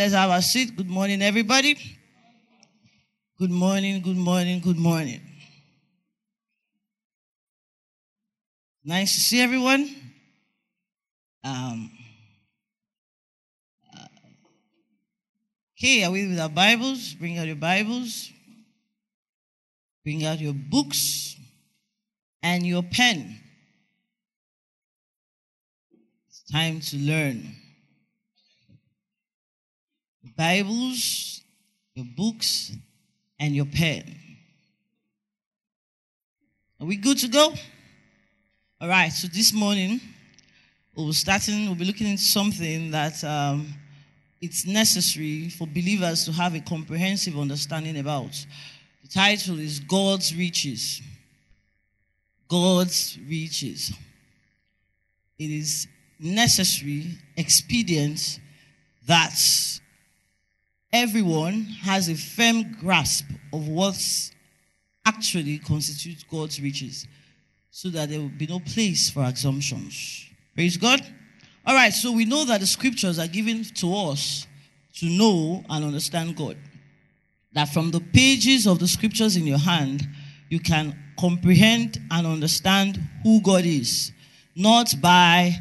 let's have a seat. Good morning, everybody. Good morning, good morning, good morning. Nice to see everyone. Okay, are we with our Bibles? Bring out your Bibles. Bring out your books and your pen. It's time to learn. Your Bibles, your books, and your pen. Are we good to go? All right, so this morning we'll be looking into something that it's necessary for believers to have a comprehensive understanding about. The title is God's Riches. God's Riches. It is necessary, expedient that everyone has a firm grasp of what actually constitutes God's riches, so that there will be no place for assumptions. Praise God. All right, so we know that the scriptures are given to us to know and understand God. That from the pages of the scriptures in your hand, you can comprehend and understand who God is. Not by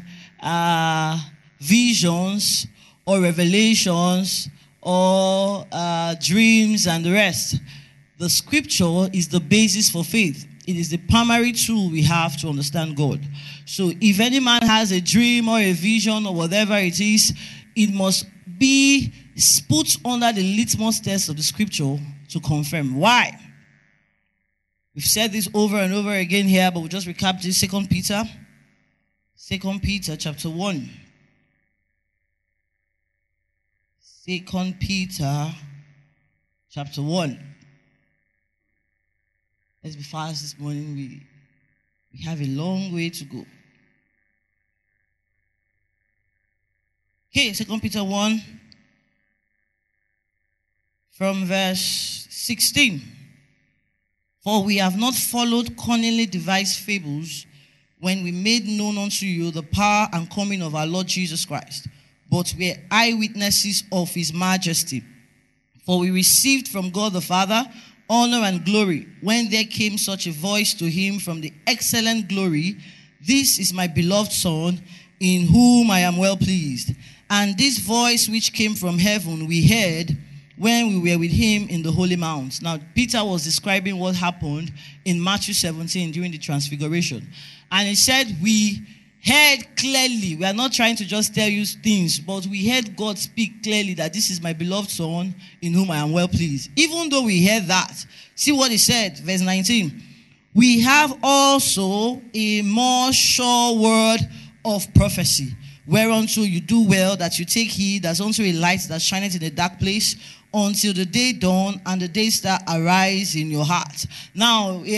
visions or revelations or dreams and the rest. The scripture is the basis for faith. It is the primary tool we have to understand God. So if any man has a dream or a vision or whatever it is, it must be put under the litmus test of the scripture to confirm. Why? We've said this over and over again here, but we'll just recap this. 2 Peter. 2 Peter chapter 1. 2 Peter chapter 1. Let's be fast this morning. We have a long way to go. Okay, 2 Peter 1 from verse 16. For we have not followed cunningly devised fables when we made known unto you the power and coming of our Lord Jesus Christ, but we are eyewitnesses of his majesty. For we received from God the Father honor and glory when there came such a voice to him from the excellent glory, this is my beloved Son, in whom I am well pleased. And this voice which came from heaven we heard when we were with him in the holy mount. Now, Peter was describing what happened in Matthew 17 during the transfiguration. And he said, we heard clearly. We are not trying to just tell you things, but we heard God speak clearly that this is my beloved Son in whom I am well pleased. Even though we heard that, see what he said, verse 19. We have also a more sure word of prophecy, whereunto you do well that you take heed as unto a light that shineth in a dark place, until the day dawn and the day star arise in your heart. Now, we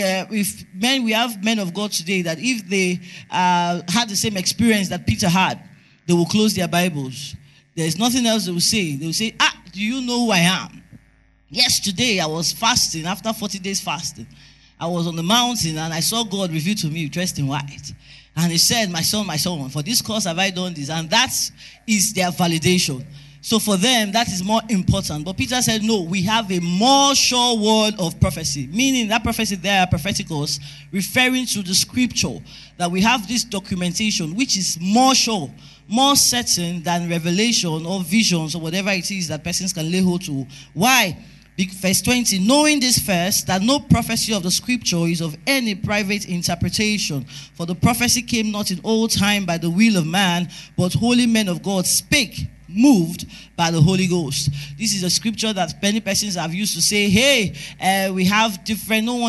have men of God today that if they had the same experience that Peter had, they will close their Bibles. There's nothing else they will say. They will say, do you know who I am? Yesterday, I was fasting. After 40 days fasting, I was on the mountain and I saw God reveal to me dressed in white. And he said, my son, for this cause have I done this. And that is their validation. So for them, that is more important. But Peter said, no, we have a more sure word of prophecy. Meaning that prophecy there, propheticals, referring to the scripture. That we have this documentation, which is more sure, more certain than revelation or visions or whatever it is that persons can lay hold to. Why? Verse 20, knowing this first, that no prophecy of the scripture is of any private interpretation. For the prophecy came not in old time by the will of man, but holy men of God spake, moved by the Holy Ghost. This is a scripture that many persons have used to say, hey, we have different, no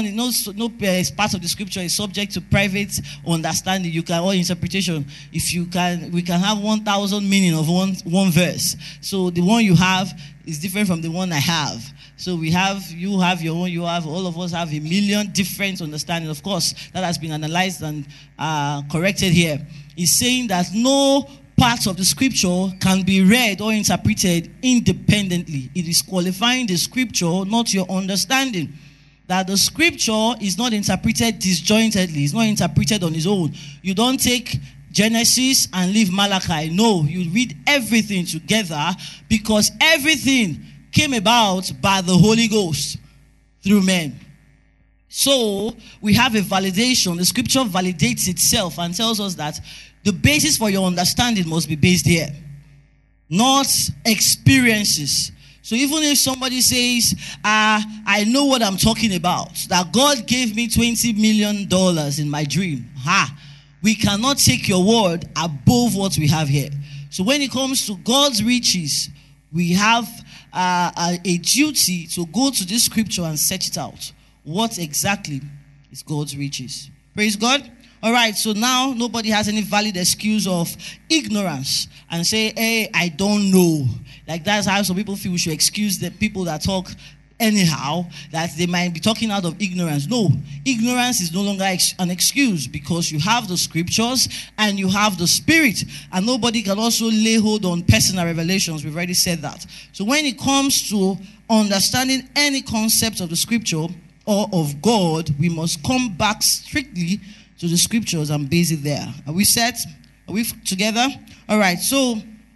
part of the scripture is subject to private understanding. You can, or interpretation. If you can, we can have 1,000 meaning of one verse. So the one you have is different from the one I have. So you have your own, all of us have a million different understanding. Of course, that has been analyzed and corrected here. He's saying that no parts of the scripture can be read or interpreted independently. It is qualifying the scripture, not your understanding. That the scripture is not interpreted disjointedly. It's not interpreted on its own. You don't take Genesis and leave Malachi. No, you read everything together because everything came about by the Holy Ghost through men. So we have a validation. The scripture validates itself and tells us that the basis for your understanding must be based here, not experiences. So even if somebody says, I know what I'm talking about, that God gave me $20 million in my dream, we cannot take your word above what we have here. So when it comes to God's riches, we have a duty to go to this scripture and search it out. What exactly is God's riches? Praise God. All right, so now nobody has any valid excuse of ignorance and say, hey, I don't know. Like that's how some people feel we should excuse the people that talk anyhow, that they might be talking out of ignorance. No, ignorance is no longer an excuse because you have the scriptures and you have the spirit, and nobody can also lay hold on personal revelations. We've already said that. So when it comes to understanding any concept of the scripture or of God, we must come back strictly to the scriptures and base it there. Are we set? Are we together? All right. So,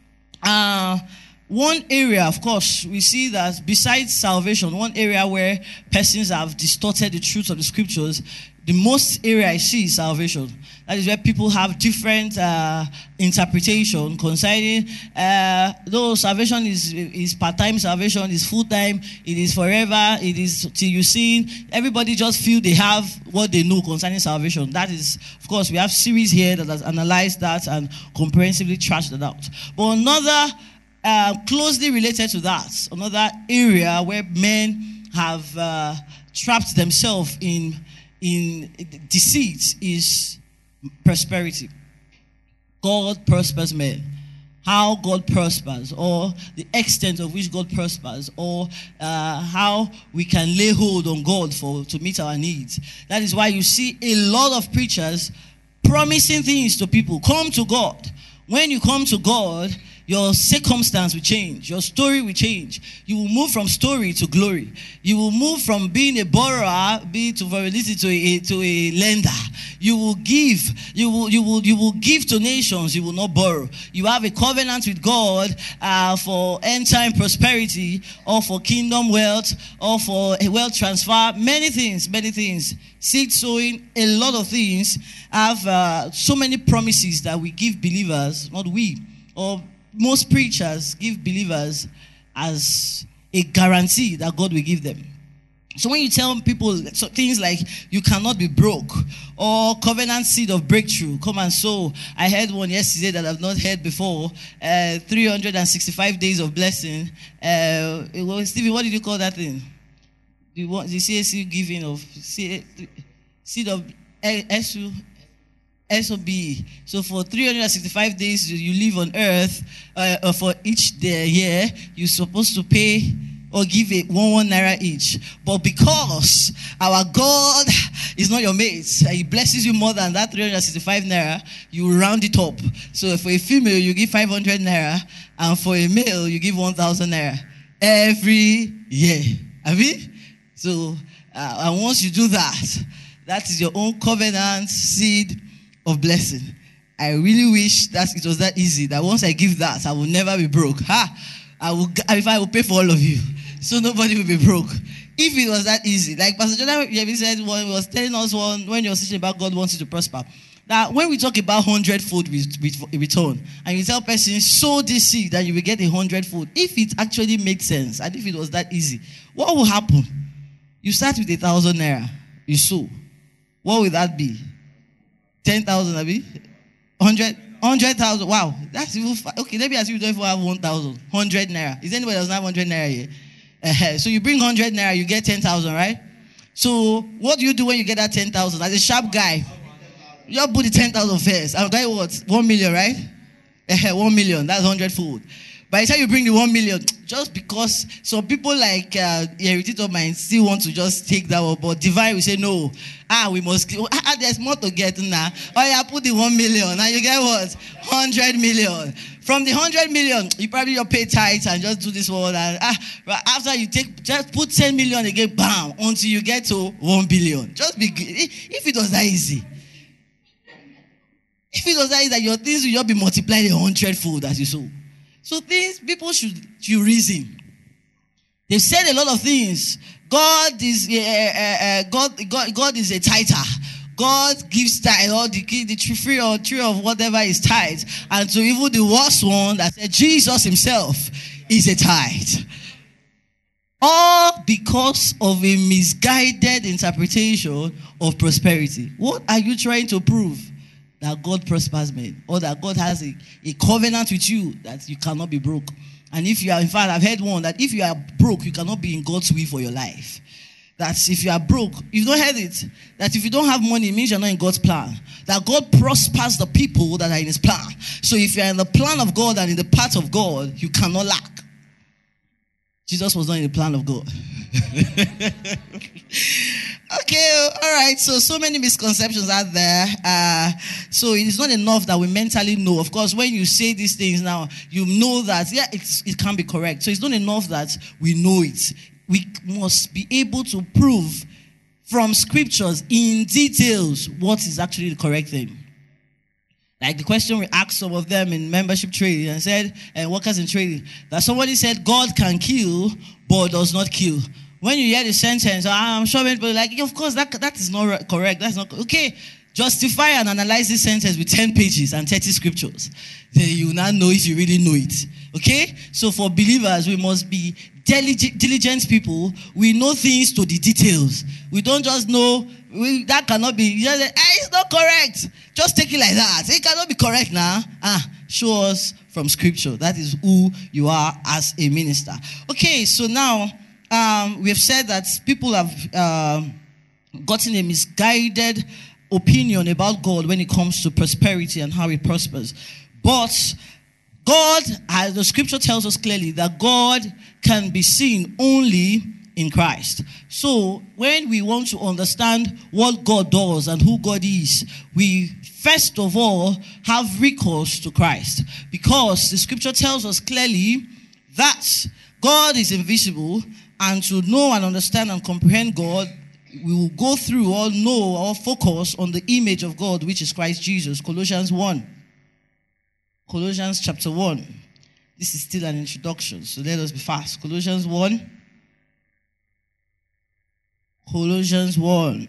one area, of course, we see that besides salvation, one area where persons have distorted the truth of the scriptures, the most area I see is salvation. That is where people have different interpretation concerning, though salvation is part-time, salvation is full-time, it is forever, it is till you sin. Everybody just feel they have what they know concerning salvation. That is, of course, we have series here that has analyzed that and comprehensively trashed that out. But another closely related to that, another area where men have trapped themselves in deceit is prosperity. God prospers men. How God prospers, or the extent of which God prospers, or how we can lay hold on God to meet our needs. That is why you see a lot of preachers promising things to people. Come to God. When you come to God, your circumstance will change. Your story will change. You will move from story to glory. You will move from being a borrower, to a lender. You will give. You will give to nations. You will not borrow. You have a covenant with God for end time prosperity, or for kingdom wealth, or for a wealth transfer. Many things. Seed sowing. A lot of things have so many promises that we give believers, not we, or most preachers give believers as a guarantee that God will give them. So when you tell people things like you cannot be broke, or covenant seed of breakthrough, come and sow. I heard one yesterday that I've not heard before. 365 days of blessing. Stevie, what did you call that thing? The CSU giving of seed of SOB. So for 365 days you live on earth, for each day year, you're supposed to pay or give it 1 naira each. But because our God is not your mate, he blesses you more than that 365 naira, you round it up. So for a female, you give 500 naira, and for a male, you give 1,000 naira every year. So, and once you do that, that is your own covenant seed of blessing. I really wish that it was that easy, that once I give that, I will never be broke. I will pay for all of you, so nobody will be broke. If it was that easy, like Pastor Jonah said, when he was telling us when he was teaching about God wants you to prosper, that when we talk about 100-fold return, and you tell persons, sow this seed, that you will get 100-fold. If it actually makes sense, and if it was that easy, what will happen? You start with 1,000 naira, you sow. What will that be? 10,000, 100,000. Wow, that's even okay. Maybe as you don't even have 1,000, 100 naira. Is anybody that doesn't have 100 naira here? So you bring 100 naira, you get 10,000, right? So what do you do when you get that 10,000? As a sharp guy, you just put the 10,000 first. I'll get what? 1 million, right? 1 million. That's 100-fold. By the time you bring the 1 million, just because some people like Irritator Mind still want to just take that one, but Divine will say no. We must. There's more to get now. Oh yeah, put the 1 million. Now you get what? 100 million. From the 100 million, you probably just pay tithes and just do this one. And after you just put 10 million again, bam, until you get to 1 billion. Just be. If it was that easy. If it does that your things will just be multiplied 100-fold as you sow. So people should reason. They've said a lot of things. God is God is a tither. God gives tithe, or the free or tree of whatever is tithe. And to even the worst one that said Jesus himself is a tithe. All because of a misguided interpretation of prosperity. What are you trying to prove? That God prospers men, or that God has a covenant with you that you cannot be broke. And if you are, in fact, I've heard one that if you are broke, you cannot be in God's will for your life. That if you are broke, you've not heard it, that if you don't have money, it means you're not in God's plan. That God prospers the people that are in his plan. So if you're in the plan of God and in the path of God, you cannot lack. Jesus was not in the plan of God. Okay, all right. So many misconceptions out there. So it is not enough that we mentally know. Of course, when you say these things now, you know that, yeah, it can be correct. So it's not enough that we know it. We must be able to prove from scriptures in details what is actually the correct thing. Like the question we asked some of them in membership training and said, and workers in training, that somebody said God can kill but does not kill. When you hear the sentence, I'm sure people are like, of course, that is not correct. That's not okay. Justify and analyze this sentence with 10 pages and 30 scriptures. Then you will not know if you really know it. Okay? So for believers, we must be diligent people. We know things to the details. We don't just know, that cannot be, you just say, it's not correct. Just take it like that. It cannot be correct now. Show us from scripture. That is who you are as a minister. Okay, so now, we have said that people have gotten a misguided opinion about God when it comes to prosperity and how he prospers. But God, as the scripture tells us clearly, that God can be seen only in Christ. So when we want to understand what God does and who God is, we first of all have recourse to Christ. Because the scripture tells us clearly that God is invisible, and to know and understand and comprehend God, we will go through or know or focus on the image of God, which is Christ Jesus. Colossians 1. Colossians chapter 1. This is still an introduction, so let us be fast. Colossians 1. Colossians 1.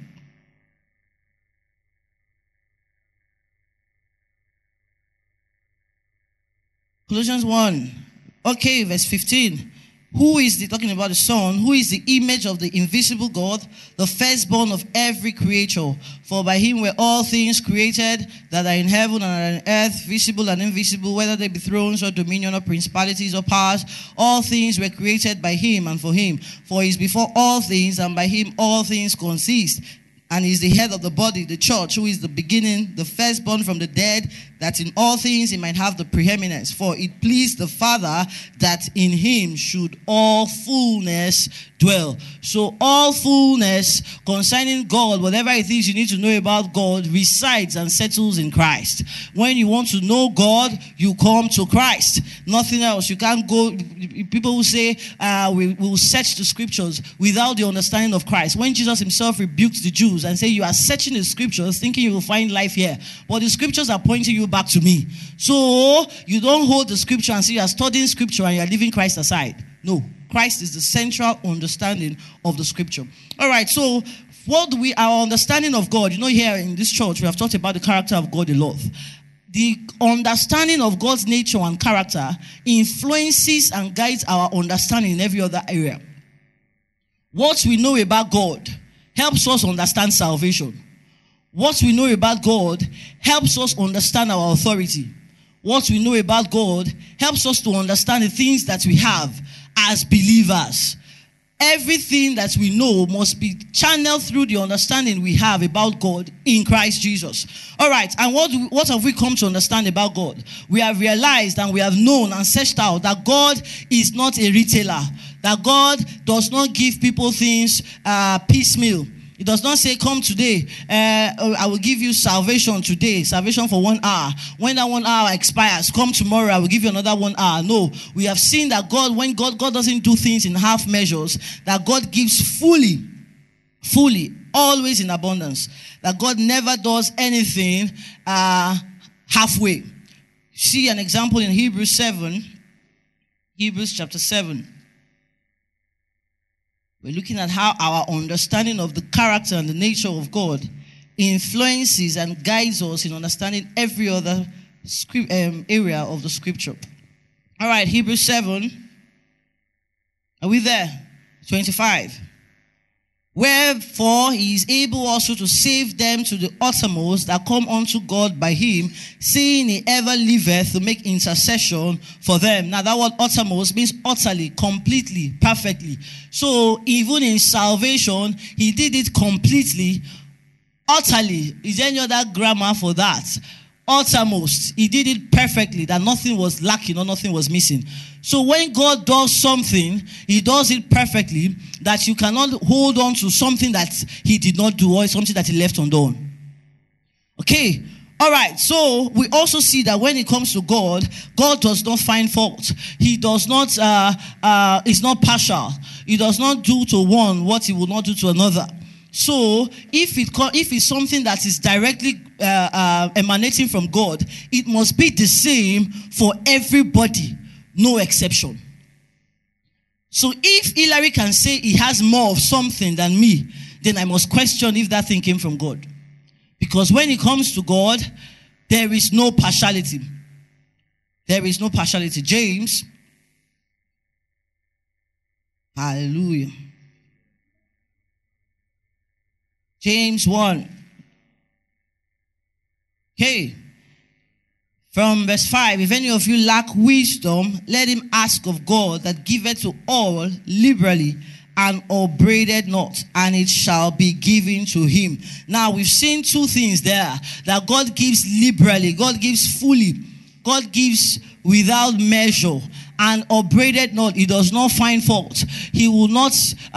Colossians 1. Okay, verse 15. Talking about the Son, who is the image of the invisible God, the firstborn of every creature. For by him were all things created that are in heaven and on earth, visible and invisible, whether they be thrones or dominion or principalities or powers. All things were created by him and for him. For he is before all things, and by him all things consist. And he is the head of the body, the church, who is the beginning, the firstborn from the dead, that in all things he might have the preeminence. For it pleased the Father that in him should all fullness dwell. So all fullness concerning God, whatever it is you need to know about God, resides and settles in Christ. When you want to know God, you come to Christ. Nothing else. You can't go. People who say, we will search the scriptures without the understanding of Christ. When Jesus himself rebuked the Jews and said, you are searching the scriptures thinking you will find life here, but the scriptures are pointing you back to me. So you don't hold the scripture and say you are studying scripture and you are leaving Christ aside. No, Christ is the central understanding of the scripture. All right, so our understanding of God, here in this church, we have talked about the character of God a lot. The understanding of God's nature and character influences and guides our understanding in every other area. What we know about God helps us understand salvation. What we know about God helps us understand our authority. What we know about God helps us to understand the things that we have as believers. Everything that we know must be channeled through the understanding we have about God in Christ Jesus. All right, and what have we come to understand about God? We have realized and we have known and searched out that God is not a retailer. That God does not give people things piecemeal. It does not say, come today, I will give you salvation today, salvation for 1 hour. When that 1 hour expires, come tomorrow, I will give you another 1 hour. No, we have seen that when God doesn't do things in half measures, that God gives fully, always in abundance. That God never does anything halfway. See an example in Hebrews 7. Hebrews chapter 7. We're looking at how our understanding of the character and the nature of God influences and guides us in understanding every other area of the scripture. All right, Hebrews 7. Are we there? 25. Wherefore he is able also to save them to the uttermost that come unto God by him, seeing he ever liveth to make intercession for them. Now that word uttermost means utterly, completely, perfectly. So even in salvation, he did it completely, utterly. Is there any other grammar for that? Uttermost. He did it perfectly, that nothing was lacking or nothing was missing. So when God does something, he does it perfectly, that you cannot hold on to something that he did not do or something that he left undone. Okay. All right. So we also see that when it comes to God, God does not find fault. He does not, is not partial. He does not do to one what he will not do to another. So if it's something that is directly emanating from God, it must be the same for everybody, no exception. So if Hillary can say he has more of something than me, then I must question if that thing came from God. Because when it comes to God, there is no partiality. There is no partiality. James. Hallelujah. James 1. Okay. From verse 5. If any of you lack wisdom, let him ask of God that giveth to all liberally and upbraided not, and it shall be given to him. Now we've seen two things there. That God gives liberally. God gives fully. God gives without measure. And upbraided not. He does not find fault. He will not,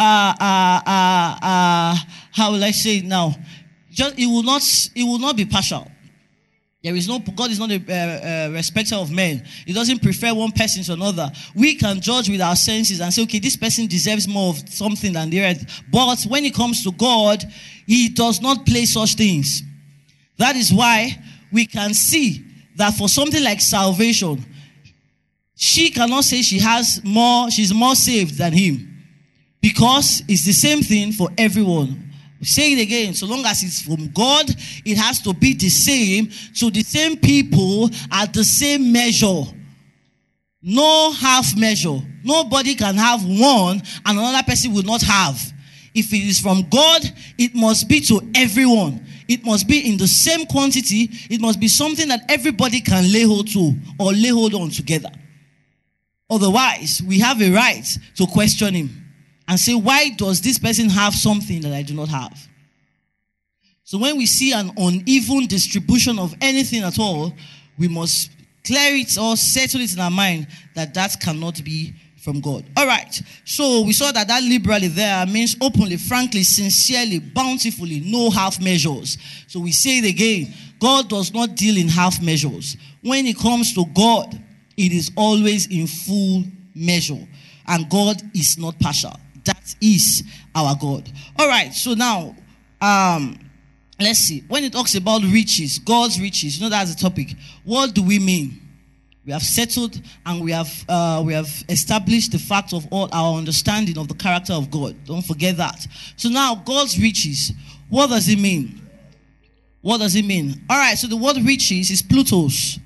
how will I say it now? He will not be partial. There is no, God is not a respecter of men. He doesn't prefer one person to another. We can judge with our senses and say, okay, this person deserves more of something than the other. But when it comes to God, he does not play such things. That is why we can see that for something like salvation, she cannot say she's more saved than him. Because it's the same thing for everyone. Say it again. So long as it's from God, it has to be the same to the same people at the same measure. No half measure. Nobody can have one and another person will not have. If it is from God, it must be to everyone. It must be in the same quantity. It must be something that everybody can lay hold to or lay hold on together. Otherwise, we have a right to question him and say, why does this person have something that I do not have? So when we see an uneven distribution of anything at all, we must clear it or settle it in our mind that that cannot be from God. All right. So we saw that liberally there means openly, frankly, sincerely, bountifully, no half measures. So we say it again. God does not deal in half measures. When it comes to God, it is always in full measure. And God is not partial. That is our God. All right. So now, let's see. When it talks about riches, God's riches, that's the topic. What do we mean? We have settled and we have established the fact of all our understanding of the character of God. Don't forget that. So now, God's riches. What does it mean? What does it mean? All right. So the word riches is Plutos.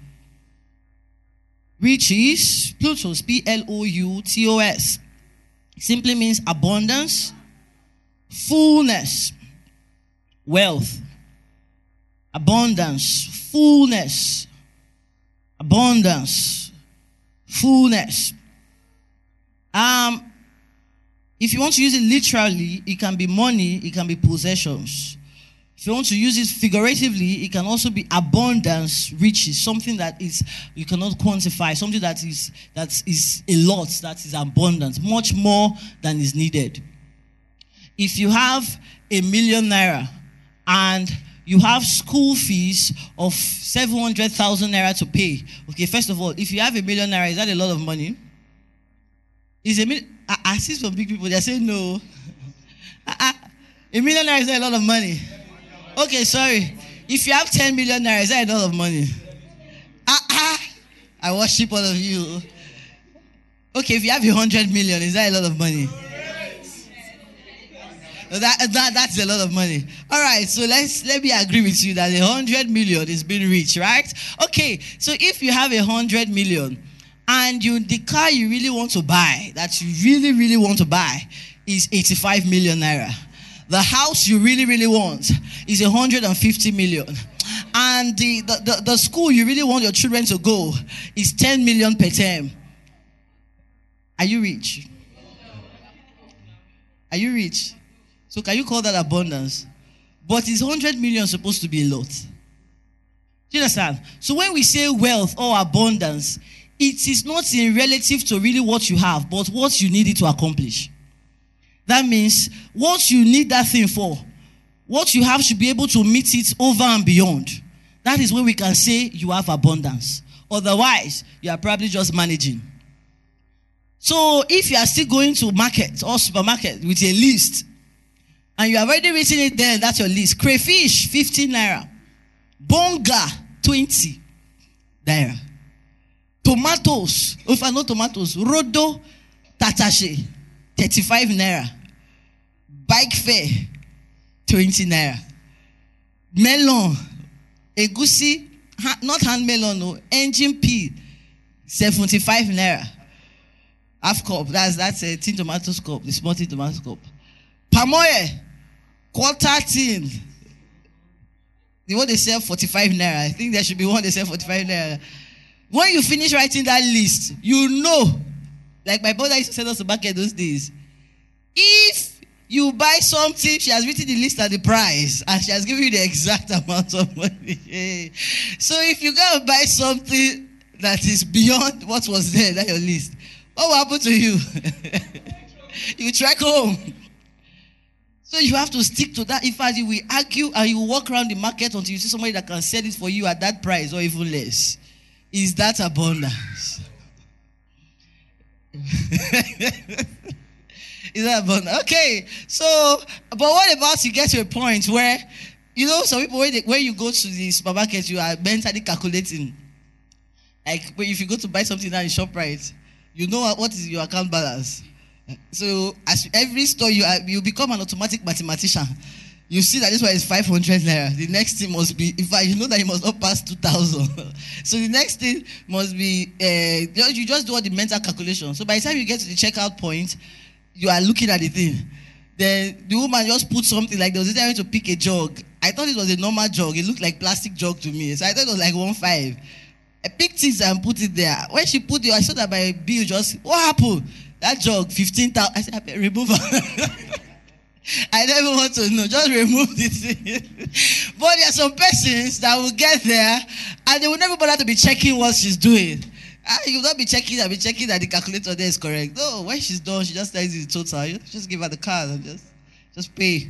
Riches, Plutos, P-L-O-U-T-O-S. Simply means abundance, fullness, wealth, abundance, fullness, abundance, fullness. If you want to use it literally, it can be money, it can be possessions. If you want to use it figuratively, it can also be abundance, riches, something that is you cannot quantify, something that is a lot, that is abundant, much more than is needed. If you have ₦1 million and you have school fees of 700,000 naira to pay, okay, first of all, if you have ₦1 million, is that a lot of money? Is a million? I see some big people, they say no. ₦1 million is not a lot of money. Okay, sorry. If you have 10 million naira, is that a lot of money? I worship all of you. Okay, if you have 100 million, is that a lot of money? That's a lot of money. All right, so let me agree with you that 100 million is being reached, right? Okay, so if you have 100 million and the car you really want to buy, that you really, really want to buy, is 85 million naira. The house you really, really want is 150 million. And the school you really want your children to go is 10 million per term. Are you rich? Are you rich? So can you call that abundance? But is 100 million supposed to be a lot? Do you understand? So when we say wealth or abundance, it is not in relative to really what you have, but what you need it to accomplish. That means what you need that thing for, what you have should be able to meet it over and beyond. That is when we can say you have abundance. Otherwise, you are probably just managing. So if you are still going to market or supermarket with a list, and you have already written it there, that's your list. Crayfish, 15 naira. Bonga, 20 naira. Tomatoes, if I know tomatoes, Rodo, Tatache, 35 naira. Bike fare, 20 naira. Melon, Egusi, not hand melon, no, engine pea, 75 naira. Half cup, that's a tin tomatoes cup, the small tin tomatoes cup. Palm oil, quarter tin. The one they sell 45 naira. I think there should be one they sell 45 naira. When you finish writing that list, you know, like my brother used to send us to market those days. If you buy something, she has written the list and the price, and she has given you the exact amount of money. So if you go and buy something that is beyond what was there, that's your list, what will happen to you? You track home. So you have to stick to that. In fact, you will argue and you will walk around the market until you see somebody that can sell it for you at that price or even less. Is that abundance? Is that abundance? Okay. So, but what about you get to a point where, you know, some people, when you go to the supermarket, you are mentally calculating. Like, if you go to buy something now in ShopRite, you know what is your account balance. So as every store you become an automatic mathematician. You see that this one is 500 naira. The next thing must be, in fact, you know that you must not pass 2,000. So the next thing must be, you just do all the mental calculation. So by the time you get to the checkout point, you are looking at the thing. Then the woman just put something like, there was a time to pick a jug. I thought it was a normal jug. It looked like plastic jug to me. So I thought it was like 1.5. I picked it and put it there. When she put it, I saw that my bill just, what happened? That jug, 15,000. I said, remove it. I never want to know. Just remove it. But there are some persons that will get there and they will never bother to be checking what she's doing. You will not be checking that the calculator there is correct. No, when she's done, she just tells you the total. You just give her the card and just pay.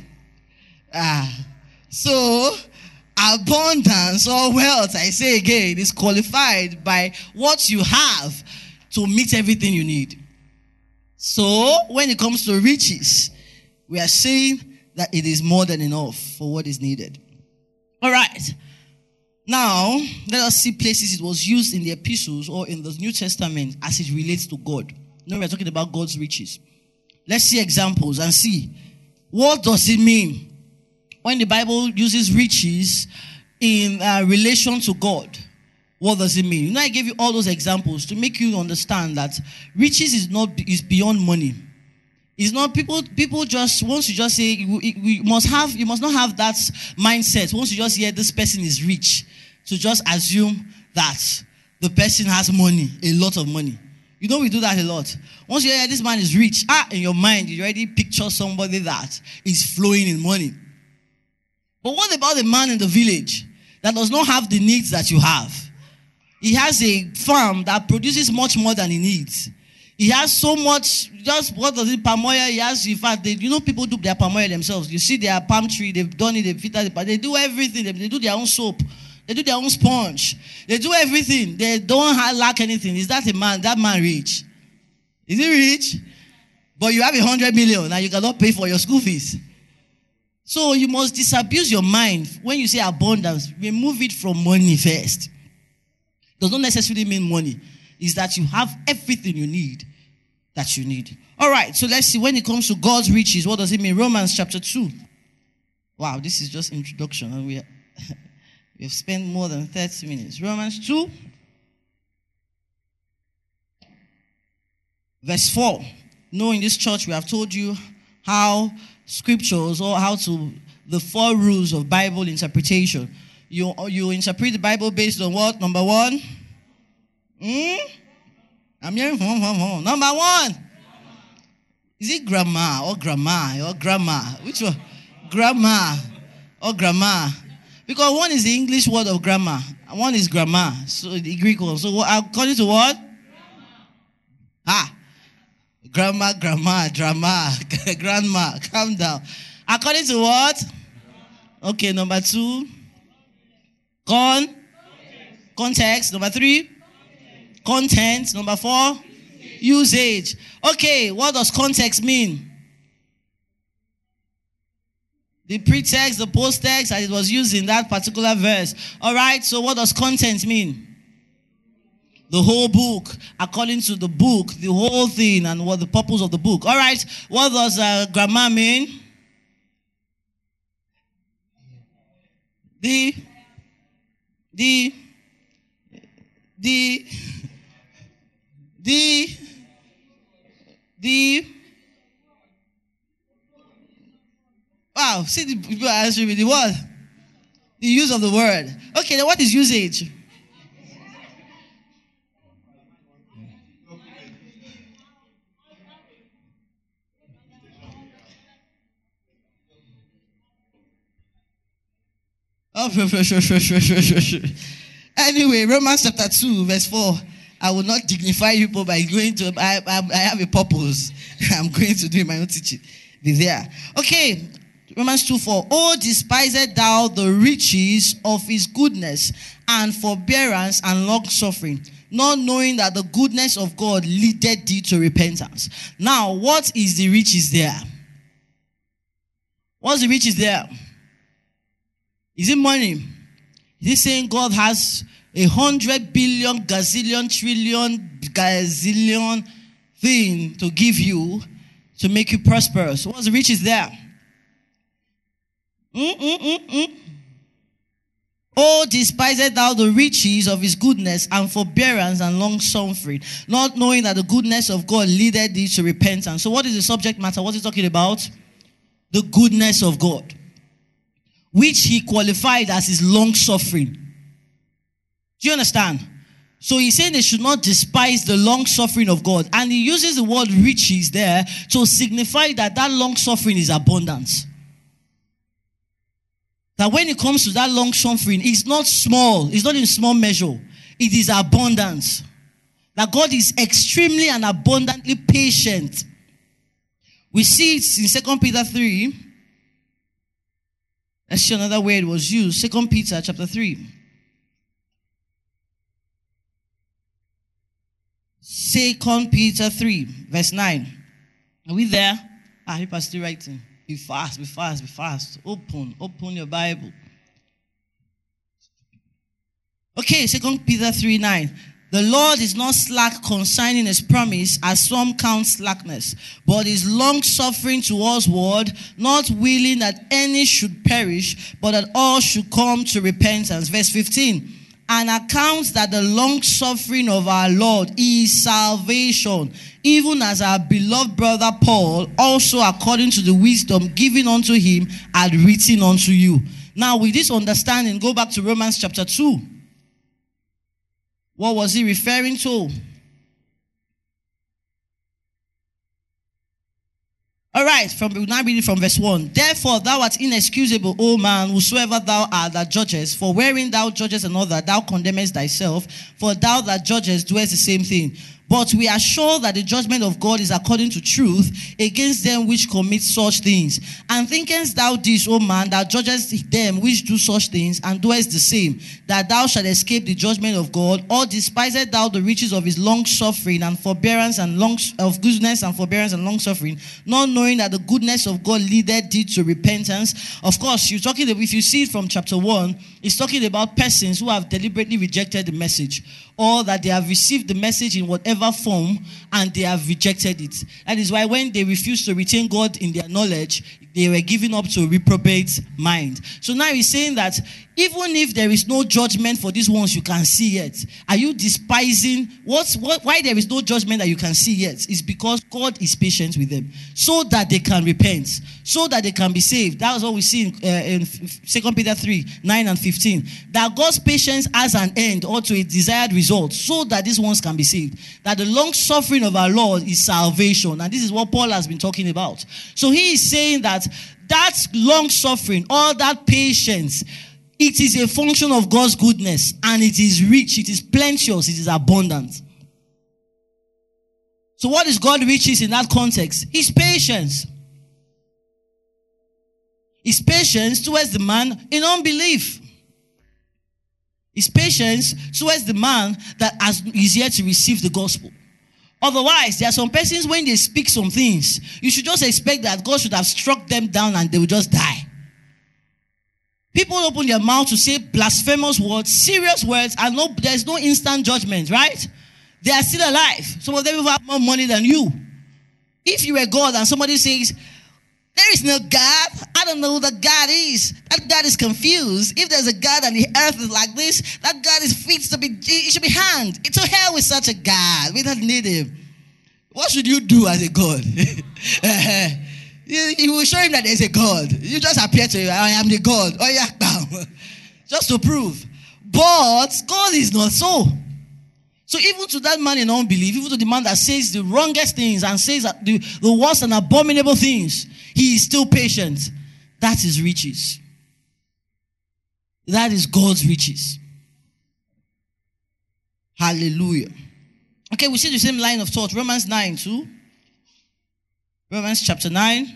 So, abundance or wealth, I say again, is qualified by what you have to meet everything you need. So, when it comes to riches, we are saying that it is more than enough for what is needed. All right. Now, let us see places it was used in the epistles or in the New Testament as it relates to God. Now we are talking about God's riches. Let's see examples and see what does it mean when the Bible uses riches in relation to God. What does it mean? You know, I gave you all those examples to make you understand that riches is beyond money. It's not people just once you just say you must not have that mindset. Once you just hear this person is rich, to just assume that the person has money, a lot of money. You know we do that a lot. Once you hear this man is rich, in your mind you already picture somebody that is flowing in money. But what about the man in the village that does not have the needs that you have? He has a farm that produces much more than he needs. He has so much, just what does it, palm oil, he has, in fact, people do their palm oil themselves. You see their palm tree, they've done it, they've filtered it, but they do everything. They do their own soap. They do their own sponge. They do everything. They don't lack anything. Is that that man rich? Is he rich? But you have 100 million and you cannot pay for your school fees. So you must disabuse your mind. When you say abundance, remove it from money first. Does not necessarily mean money. It's that you have everything you need that you need. All right, so let's see. When it comes to God's riches, what does it mean? Romans chapter 2. Wow, this is just introduction. And we have spent more than 30 minutes. Romans 2, verse 4. No, in this church, we have told you how scriptures or the 4 rules of Bible interpretation. You interpret the Bible based on what? Number 1? I'm hearing Number 1. Is it grammar or grammar? Which one? Grammar or grammar? Because one is the English word of grammar, and one is grammar. So the Greek one. So according to what? Grammar, drama, grandma. Calm down. According to what? Okay, number 2. Context. Number 3. Content. Number 4. Usage. Okay, what does context mean? The pretext, the post-text, as it was used in that particular verse. All right, so what does content mean? The whole book, according to the book, the whole thing, and what the purpose of the book. All right, what does grammar mean? Wow, see the people are answering me. The what? The use of the word. Okay, then what is usage? Anyway, Romans chapter 2, verse 4. I will not dignify you by going to, I have a purpose. I'm going to do my own teaching. Be there. Okay, Romans 2:4. Oh, despised thou the riches of his goodness and forbearance and long suffering, not knowing that the goodness of God leadeth thee to repentance. Now, what is the riches there? What's the riches there? Is it money? Is he saying God has 100 billion, gazillion, trillion, gazillion thing to give you to make you prosperous? What's the riches there? Oh, despised thou the riches of his goodness and forbearance and long suffering, not knowing that the goodness of God leadeth thee to repentance. So what is the subject matter? What is he talking about? The goodness of God, which he qualified as his long suffering. Do you understand? So he's saying they should not despise the long suffering of God. And he uses the word riches there to signify that long suffering is abundance. That when it comes to that long suffering, it's not small. It's not in small measure. It is abundance. That God is extremely and abundantly patient. We see it in 2 Peter 3. Let's see another way it was used. 2 Peter chapter 3. 2 Peter 3, verse 9. Are we there? People are still writing. Be fast. Open your Bible. Okay, 2 Peter 3, 9. The Lord is not slack concerning his promise, as some count slackness, but is long-suffering towards word, not willing that any should perish, but that all should come to repentance. Verse 15. And accounts that the long-suffering of our Lord is salvation, even as our beloved brother Paul, also according to the wisdom given unto him, had written unto you. Now, with this understanding, go back to Romans chapter 2. What was he referring to? All right, we're now reading from verse 1. Therefore, thou art inexcusable, O man, whosoever thou art that judgest. For wherein thou judgest another, thou condemnest thyself. For thou that judgest doest the same thing. But we are sure that the judgment of God is according to truth against them which commit such things. And thinkest thou this, O man, that judgest them which do such things, and doest the same, that thou shalt escape the judgment of God? Or despisest thou the riches of his long suffering and forbearance, and of goodness and forbearance and long suffering, not knowing that the goodness of God leadeth thee to repentance? Of course, you're talking about, if you see it from chapter 1, it's talking about persons who have deliberately rejected the message, or that they have received the message in whatever form and they have rejected it. That is why when they refused to retain God in their knowledge, they were given up to a reprobate mind. So now he's saying that even if there is no judgment for these ones you can see yet, are you despising why there is no judgment that you can see yet? It's because God is patient with them, so that they can repent, so that they can be saved. That was what we see in 2 Peter 3, 9 and 15. That God's patience has an end, or to a desired result, so that these ones can be saved. That the long suffering of our Lord is salvation. And this is what Paul has been talking about. So he is saying that long suffering, all that patience, it is a function of God's goodness, and it is rich, it is plenteous, it is abundant. So what is God riches in that context? His patience. His patience towards the man in unbelief. His patience towards the man that is yet to receive the gospel. Otherwise, there are some persons, when they speak some things, you should just expect that God should have struck them down and they will just die. People open their mouth to say blasphemous words, serious words, and there's no instant judgment, right? They are still alive. Some of them even have more money than you. If you were God and somebody says, there is no God, I don't know who that God is. That God is confused. If there's a God and the earth is like this, that God is fit to be, he should be hanged. To hell with such a God. We don't need him. What should you do as a God? You will show him that there's a God. You just appear to him, I am the God. Oh yeah, just to prove. But God is not so. So even to that man in unbelief, even to the man that says the wrongest things and says the worst and abominable things, he is still patient. That is riches. That is God's riches. Hallelujah. Okay, we see the same line of thought. Romans 9 too. Romans chapter 9.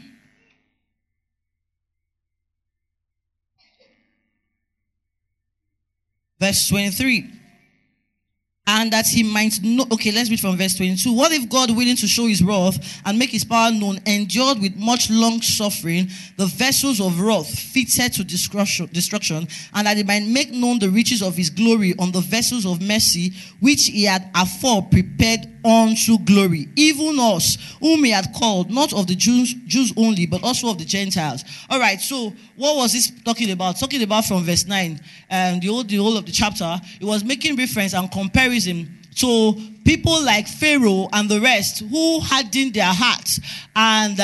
Verse 23. And that he might know. Okay, let's read from verse 22. What if God, willing to show his wrath and make his power known, endured with much long suffering the vessels of wrath fitted to destruction, and that he might make known the riches of his glory on the vessels of mercy, which he had afore prepared unto glory, even us, whom he had called, not of the Jews only, but also of the Gentiles. All right, so what was this talking about? Talking about from verse 9, and the whole of the chapter, it was making reference and comparison to people like Pharaoh and the rest who hardened their hearts. And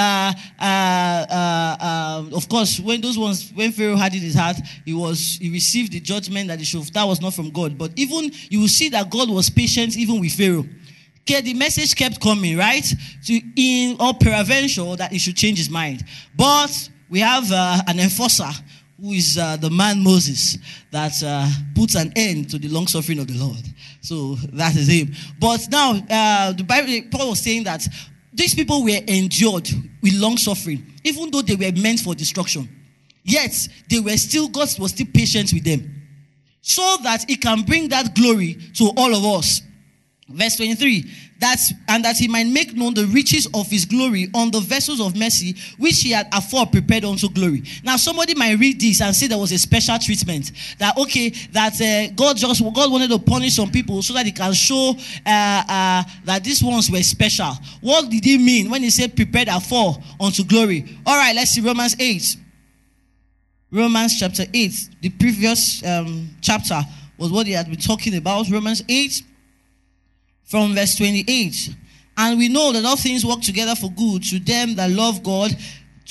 of course, when Pharaoh hardened his heart, he received the judgment that was not from God. But even you will see that God was patient even with Pharaoh. Okay, the message kept coming, right? In or peradventure that he should change his mind. But we have an enforcer who is the man Moses that puts an end to the long suffering of the Lord. So that is him. But now the Bible, Paul was saying that these people were endured with long suffering, even though they were meant for destruction. Yet God was still patient with them, so that he can bring that glory to all of us. Verse 23, that he might make known the riches of his glory on the vessels of mercy, which he had afore prepared unto glory. Now, somebody might read this and say there was a special treatment. That, God wanted to punish some people so that he can show that these ones were special. What did he mean when he said prepared afore unto glory? All right, let's see Romans 8. Romans chapter 8. The previous chapter was what he had been talking about. Romans 8. From verse 28, and we know that all things work together for good to them that love God,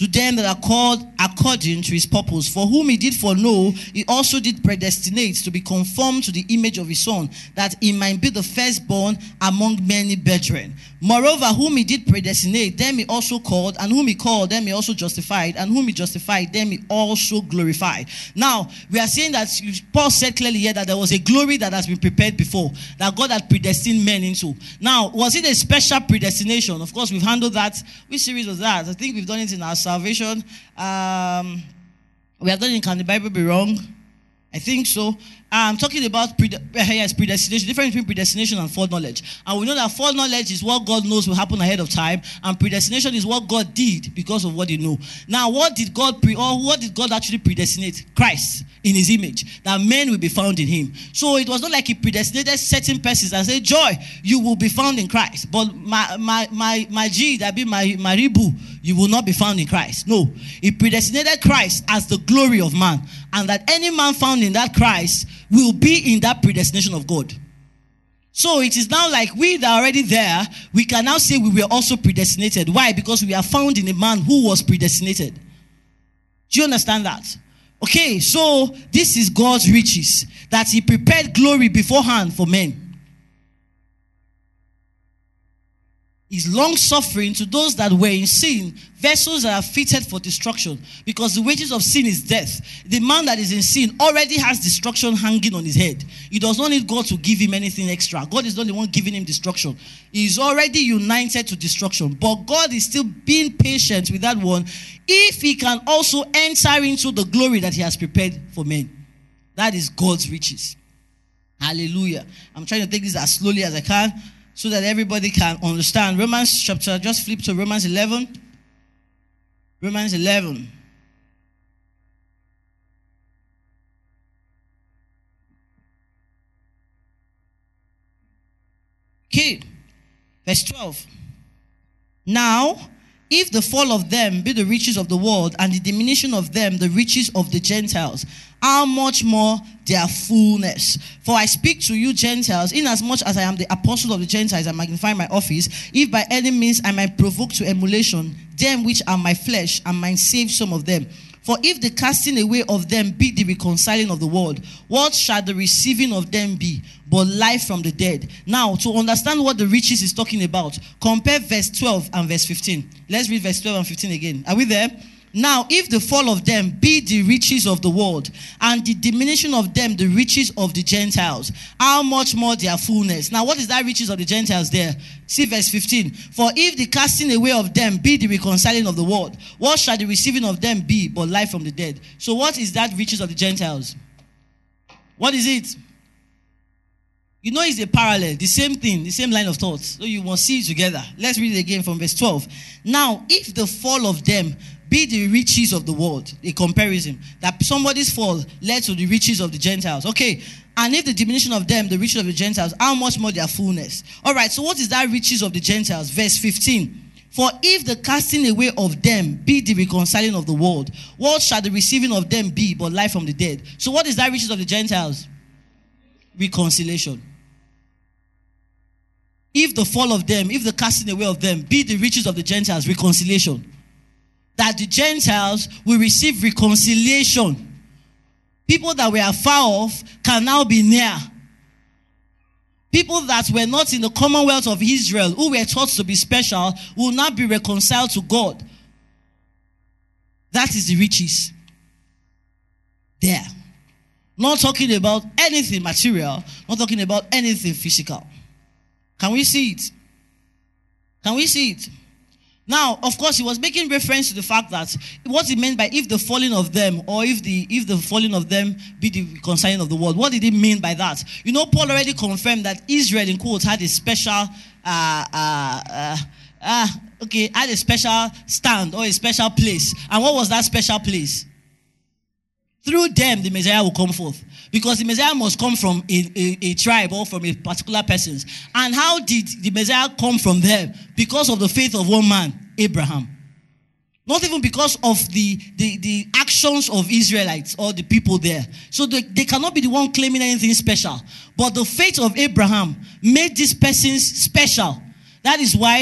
to them that are called according to his purpose, for whom he did foreknow, he also did predestinate to be conformed to the image of his Son, that he might be the firstborn among many brethren. Moreover, whom he did predestinate, them he also called, and whom he called, them he also justified, and whom he justified, them he also glorified. Now, we are saying that Paul said clearly here that there was a glory that has been prepared before, that God had predestined men into. Now, was it a special predestination? Of course, we've handled that. Which series was that? I think we've done it in our salvation. We have done it, Can the Bible Be Wrong? I think so. I'm talking about predestination, difference between predestination and foreknowledge. And we know that foreknowledge is what God knows will happen ahead of time, and predestination is what God did because of what he knew. Now, what did God actually predestinate? Christ in his image, that men will be found in him. So it was not like he predestinated certain persons and said, Joy, you will be found in Christ. But my G, that be my Ribu, you will not be found in Christ. No. He predestinated Christ as the glory of man, and that any man found in that Christ will be in that predestination of God. So it is now like we that are already there, we can now say we were also predestinated. Why? Because we are found in a man who was predestinated. Do you understand that? Okay, so this is God's riches, that he prepared glory beforehand for men. Is long suffering to those that were in sin, vessels that are fitted for destruction, because the wages of sin is death. The man that is in sin already has destruction hanging on his head. He does not need God to give him anything extra. God is not the one giving him destruction. He is already united to destruction, but God is still being patient with that one if he can also enter into the glory that he has prepared for men. That is God's riches. Hallelujah. I'm trying to take this as slowly as I can, so that everybody can understand. Romans chapter, just flip to Romans 11. Romans 11. Okay, verse 12. Now, if the fall of them be the riches of the world, and the diminution of them the riches of the Gentiles, how much more their fullness? For I speak to you Gentiles, inasmuch as I am the apostle of the Gentiles, I magnify my office, if by any means I might provoke to emulation them which are my flesh, and might save some of them. For if the casting away of them be the reconciling of the world, what shall the receiving of them be but life from the dead? Now, to understand what the riches is talking about, compare verse 12 and verse 15. Let's read verse 12 and 15 again. Are we there? Now, if the fall of them be the riches of the world, and the diminution of them the riches of the Gentiles, how much more their fullness? Now, what is that riches of the Gentiles there? See verse 15. For if the casting away of them be the reconciling of the world, what shall the receiving of them be but life from the dead? So what is that riches of the Gentiles? What is it? You know, it's a parallel, the same thing, the same line of thought. So you must see it together. Let's read it again from verse 12. Now, if the fall of them be the riches of the world, a comparison, that somebody's fall led to the riches of the Gentiles. Okay, and if the diminution of them, the riches of the Gentiles, how much more their fullness? All right, so what is that riches of the Gentiles? Verse 15. For if the casting away of them be the reconciling of the world, what shall the receiving of them be but life from the dead? So what is that riches of the Gentiles? Reconciliation. If the fall of them, if the casting away of them be the riches of the Gentiles, reconciliation. That the Gentiles will receive reconciliation. People that were far off can now be near. People that were not in the commonwealth of Israel, who were taught to be special, will now be reconciled to God. That is the riches. There. Not talking about anything material, not talking about anything physical. Can we see it? Can we see it? Now, of course, he was making reference to the fact that what he meant by if the falling of them, or if the falling of them be the reconciling of the world. What did he mean by that? You know, Paul already confirmed that Israel, in quotes, had a special had a special stand or a special place. And what was that special place? Through them, the Messiah will come forth. Because the Messiah must come from a tribe or from a particular person. And how did the Messiah come from them? Because of the faith of one man, Abraham. Not even because of the actions of Israelites or the people there. So they cannot be the one claiming anything special. But the faith of Abraham made these persons special. That is why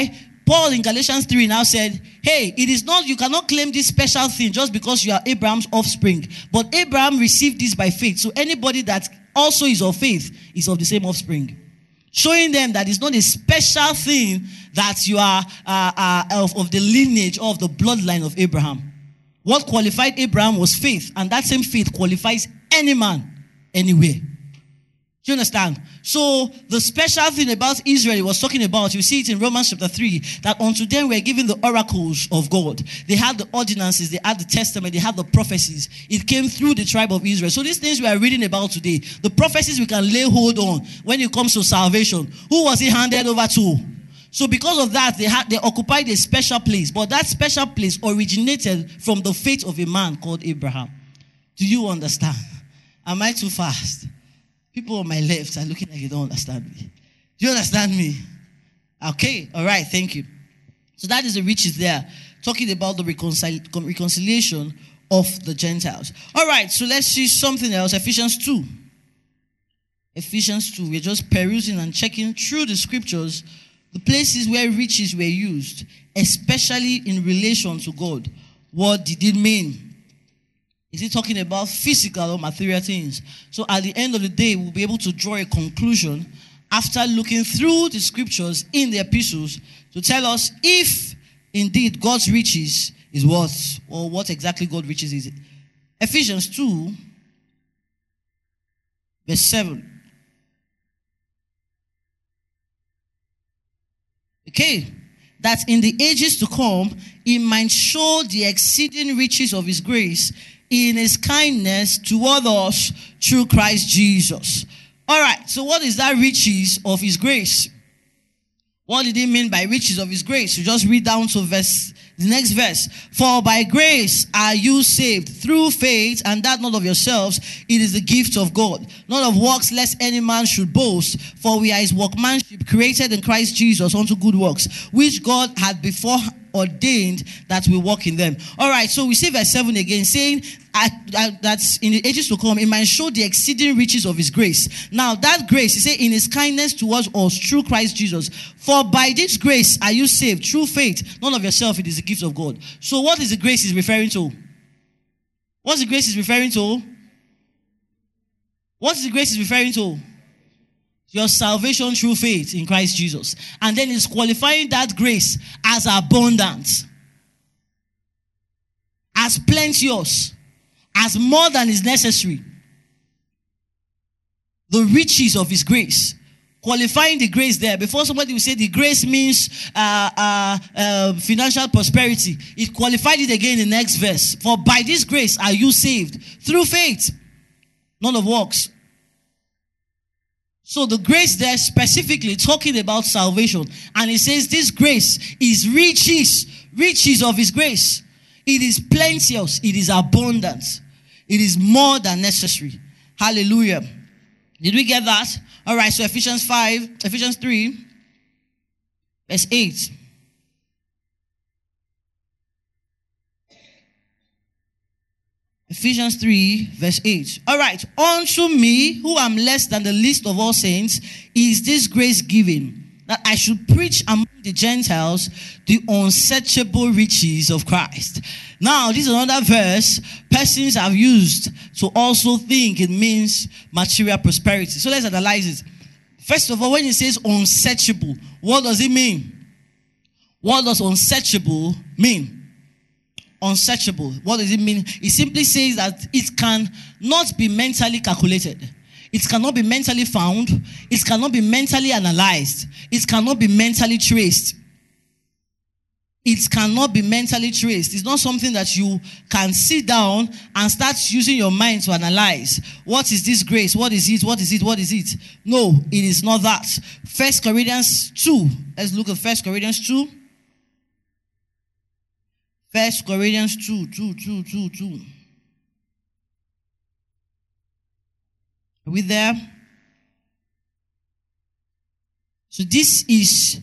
Paul in Galatians 3 now said, hey, it is not, you cannot claim this special thing just because you are Abraham's offspring. But Abraham received this by faith. So anybody that also is of faith is of the same offspring. Showing them that it's not a special thing that you are of the lineage of the bloodline of Abraham. What qualified Abraham was faith, and that same faith qualifies any man, anywhere. Do you understand? So the special thing about Israel he was talking about, you see it in Romans chapter 3, that unto them were given the oracles of God. They had the ordinances, they had the testament, they had the prophecies. It came through the tribe of Israel. So these things we are reading about today, the prophecies we can lay hold on when it comes to salvation. Who was it handed over to? So because of that, they occupied a special place. But that special place originated from the faith of a man called Abraham. Do you understand? Am I too fast? People on my left are looking like they don't understand me. Do you understand me? Okay, all right, thank you. So that is the riches there, talking about the reconciliation of the Gentiles. All right, so let's see something else. Ephesians 2. Ephesians 2. We're just perusing and checking through the scriptures, the places where riches were used, especially in relation to God. What did it mean? Is he talking about physical or material things? So at the end of the day, we'll be able to draw a conclusion after looking through the scriptures in the epistles to tell us if indeed God's riches is what, or what exactly God's riches is. Ephesians 2, verse 7. Okay. That in the ages to come, he might show the exceeding riches of his grace in his kindness toward us through Christ Jesus. All right, so what is that riches of his grace? What did he mean by riches of his grace? You just read down to the next verse. For by grace are you saved through faith, and that not of yourselves, it is the gift of God. Not of works, lest any man should boast. For we are his workmanship, created in Christ Jesus unto good works, which God had before ordained that we walk in them. All right, so we see verse 7 again, saying that in the ages to come, it might show the exceeding riches of his grace. Now, that grace, he said, in his kindness towards us through Christ Jesus. For by this grace are you saved through faith, none of yourself, it is the gift of God. So what is the grace he's referring to? What's the grace he's referring to? What's the grace he's referring to? Your salvation through faith in Christ Jesus. And then he's qualifying that grace as abundant, as plenteous, as more than is necessary. The riches of his grace. Qualifying the grace there. Before somebody will say the grace means financial prosperity, it qualified it again in the next verse. For by this grace are you saved through faith, none of works. So the grace there specifically talking about salvation. And it says this grace is riches of his grace. It is plenteous. It is abundant. It is more than necessary. Hallelujah. Did we get that? All right, so Ephesians 3, verse 8. Ephesians 3, verse 8. All right. Unto me, who am less than the least of all saints, is this grace given, that I should preach among the Gentiles the unsearchable riches of Christ. Now, this is another verse persons have used to also think it means material prosperity. So let's analyze it. First of all, when it says unsearchable, what does it mean? What does unsearchable mean? Unsearchable. What does it mean? It simply says that it cannot be mentally calculated. It cannot be mentally found. It cannot be mentally analyzed. It cannot be mentally traced. It cannot be mentally traced. It's not something that you can sit down and start using your mind to analyze. What is this grace? What is it? What is it? What is it? No, it is not that. 1 Corinthians 2. Let's look at 1 Corinthians 2. 1 Corinthians 2. Are we there? So this is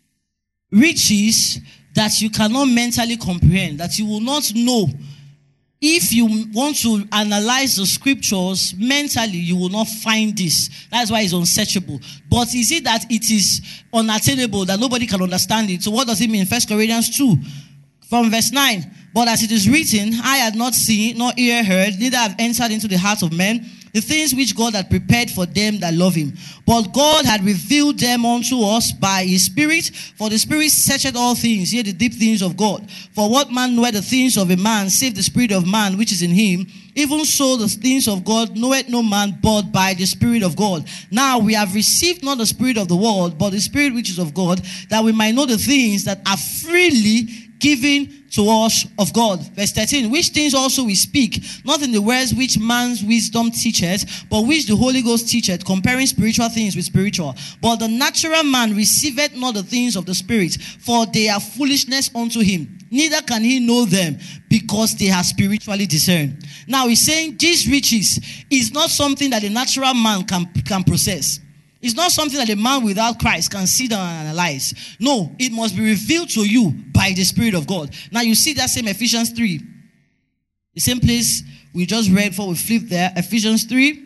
riches that you cannot mentally comprehend, that you will not know If you want to analyze the scriptures mentally, you will not find this. That's why it's unsearchable. But is it that it is unattainable, that nobody can understand it? So what does it mean? 1 Corinthians 2, from verse 9. But as it is written, I had not seen, nor ear heard, neither have entered into the hearts of men the things which God had prepared for them that love him. But God had revealed them unto us by his Spirit. For the Spirit searcheth all things, yea, the deep things of God. For what man knoweth the things of a man, save the spirit of man which is in him? Even so the things of God knoweth no man but by the Spirit of God. Now we have received not the spirit of the world, but the Spirit which is of God, that we might know the things that are freely given to us of God. Verse 13, which things also we speak, not in the words which man's wisdom teacheth, but which the Holy Ghost teacheth, comparing spiritual things with spiritual. But the natural man receiveth not the things of the Spirit, for they are foolishness unto him. Neither can he know them, because they are spiritually discerned. Now he's saying these riches is not something that a natural man can process. It's not something that a man without Christ can sit down and analyze. No, it must be revealed to you by the Spirit of God. Now you see that same Ephesians 3. The same place we just read before we flip there. Ephesians 3.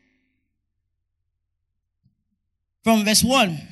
From verse 1.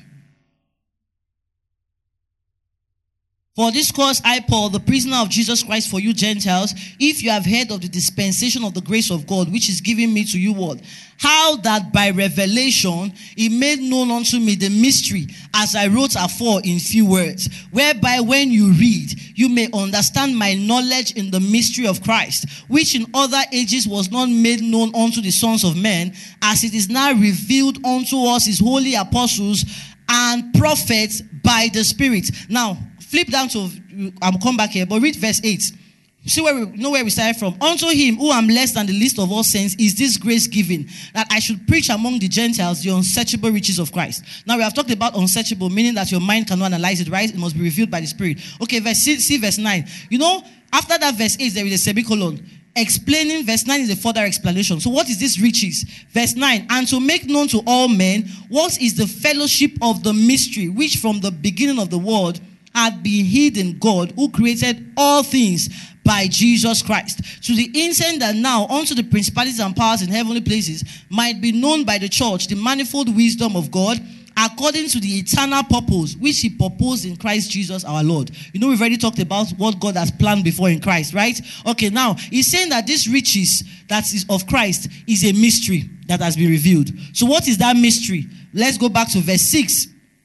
For this cause I, Paul, the prisoner of Jesus Christ for you Gentiles, if you have heard of the dispensation of the grace of God, which is given me to you all, how that by revelation he made known unto me the mystery, as I wrote afore in few words, whereby when you read, you may understand my knowledge in the mystery of Christ, which in other ages was not made known unto the sons of men, as it is now revealed unto us his holy apostles and prophets by the Spirit. Now, flip down to, I'll come back here, but read verse 8. See where we started from. Unto him who am less than the least of all saints is this grace given, that I should preach among the Gentiles the unsearchable riches of Christ. Now we have talked about unsearchable, meaning that your mind cannot analyze it, right? It must be revealed by the Spirit. Okay, see verse 9. You know, after that verse 8, there is a semicolon. Explaining verse 9 is a further explanation. So what is this riches? Verse 9, and to make known to all men what is the fellowship of the mystery, which from the beginning of the world had been hid in God, who created all things by Jesus Christ, to the intent that now unto the principalities and powers in heavenly places might be known by the church the manifold wisdom of God, according to the eternal purpose which he proposed in Christ Jesus our Lord. You know, we've already talked about what God has planned before in Christ, right? Okay, now he's saying that this riches that is of Christ is a mystery that has been revealed. So what is that mystery? Let's go back to verse 6.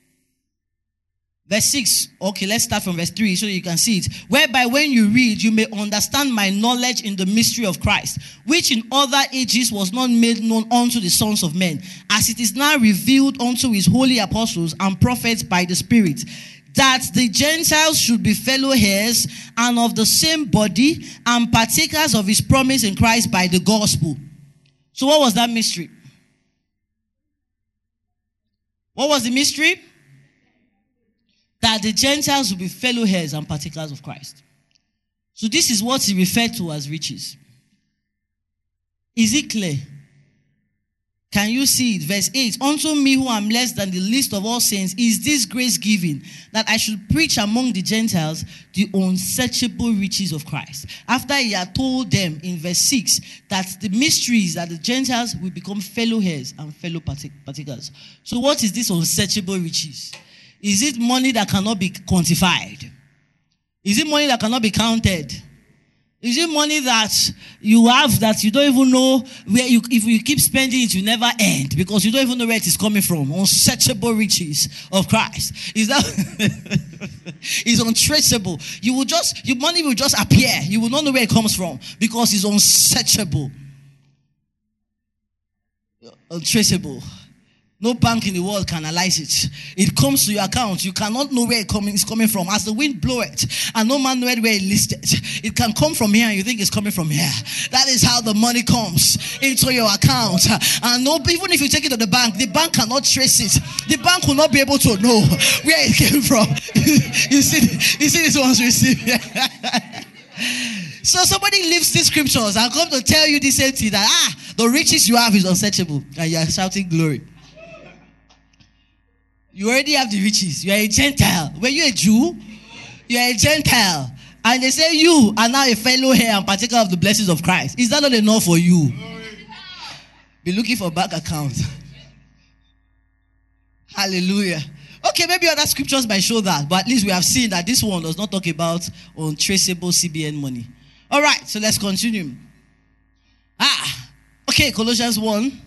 Verse 6, okay, let's start from verse 3 so you can see it. Whereby when you read, you may understand my knowledge in the mystery of Christ, which in other ages was not made known unto the sons of men, as it is now revealed unto his holy apostles and prophets by the Spirit, that the Gentiles should be fellow heirs and of the same body and partakers of his promise in Christ by the gospel. So what was that mystery? What was the mystery? That the Gentiles will be fellow heirs and partakers of Christ. So this is what he referred to as riches. Is it clear? Can you see it? Verse 8. Unto me who am less than the least of all saints is this grace given, that I should preach among the Gentiles the unsearchable riches of Christ. After he had told them in verse 6 that the mystery is that the Gentiles will become fellow heirs and fellow partakers. So what is this unsearchable riches? Is it money that cannot be quantified? Is it money that cannot be counted? Is it money that you have that you don't even know where if you keep spending it, you never end because you don't even know where it is coming from? Unsearchable riches of Christ. Is that it's untraceable. Your money will just appear. You will not know where it comes from because it's unsearchable. Untraceable. No bank in the world can analyze it. It comes to your account. You cannot know where it's coming from. As the wind bloweth, and no man knoweth where it listed. It can come from here, and you think it's coming from here. That is how the money comes into your account. And no, even if you take it to the bank cannot trace it. The bank will not be able to know where it came from. you see this one's received. So somebody leaves these scriptures and come to tell you the same thing that the riches you have is unsearchable, and you are shouting glory. You already have the riches. You are a Gentile. Were you a Jew? You are a Gentile. And they say you are now a fellow heir and partaker of the blessings of Christ. Is that not enough for you? Be looking for bank account. Hallelujah. Okay, maybe other scriptures might show that, but at least we have seen that this one does not talk about untraceable CBN money. All right, so let's continue. Okay, Colossians 1.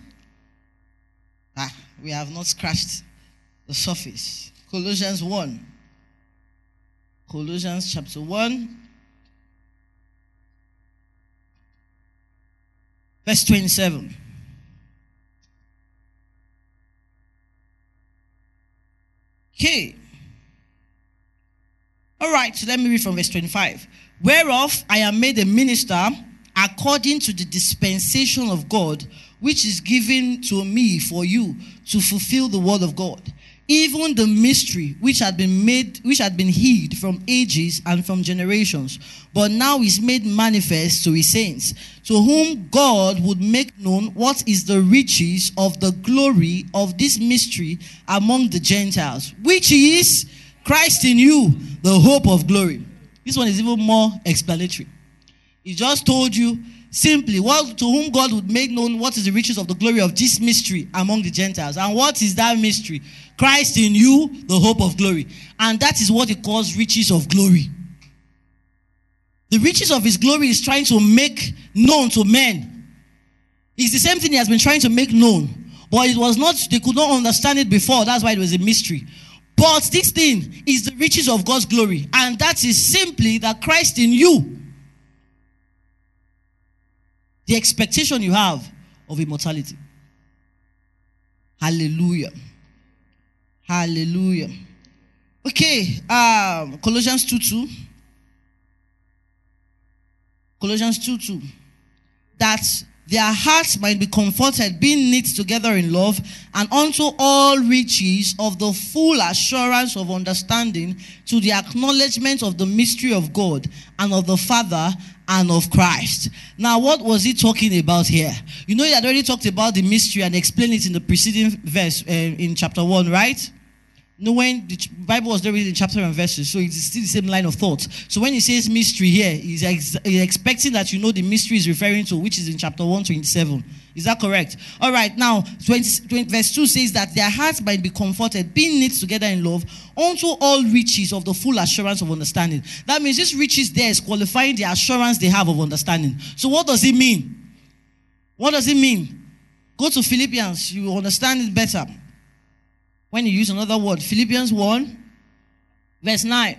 We have not scratched the surface. Colossians 1. Colossians chapter 1. Verse 27. Okay. All right, so let me read from verse 25. Whereof I am made a minister according to the dispensation of God, which is given to me for you to fulfill the word of God, even the mystery which had been hid from ages and from generations, but now is made manifest to his saints, to whom God would make known what is the riches of the glory of this mystery among the Gentiles, which is Christ in you, the hope of glory. This one is even more explanatory. He just told you simply to whom God would make known what is the riches of the glory of this mystery among the Gentiles. And what is that mystery? Christ in you, the hope of glory. And that is what he calls riches of glory. The riches of his glory is trying to make known to men. It's the same thing he has been trying to make known. But it was not, they could not understand it before. That's why it was a mystery. But this thing is the riches of God's glory. And that is simply that Christ in you, the expectation you have of immortality. Hallelujah. Hallelujah. Okay, Colossians 2:2. Colossians 2:2. That their hearts might be comforted, being knit together in love, and unto all riches of the full assurance of understanding, to the acknowledgement of the mystery of God and of the Father and of Christ. Now, what was he talking about here? You know, he had already talked about the mystery and explained it in the preceding verse in chapter 1, right? No, when the Bible was there in chapter and verses, so it's still the same line of thought. So when he says mystery here, he's expecting that you know the mystery is referring to, which is in chapter 1:27. Is that correct? All right, now, verse 2 says that their hearts might be comforted, being knit together in love, unto all riches of the full assurance of understanding. That means this riches there is qualifying the assurance they have of understanding. So what does it mean? What does it mean? Go to Philippians, you will understand it better. When you use another word, Philippians 1, verse 9.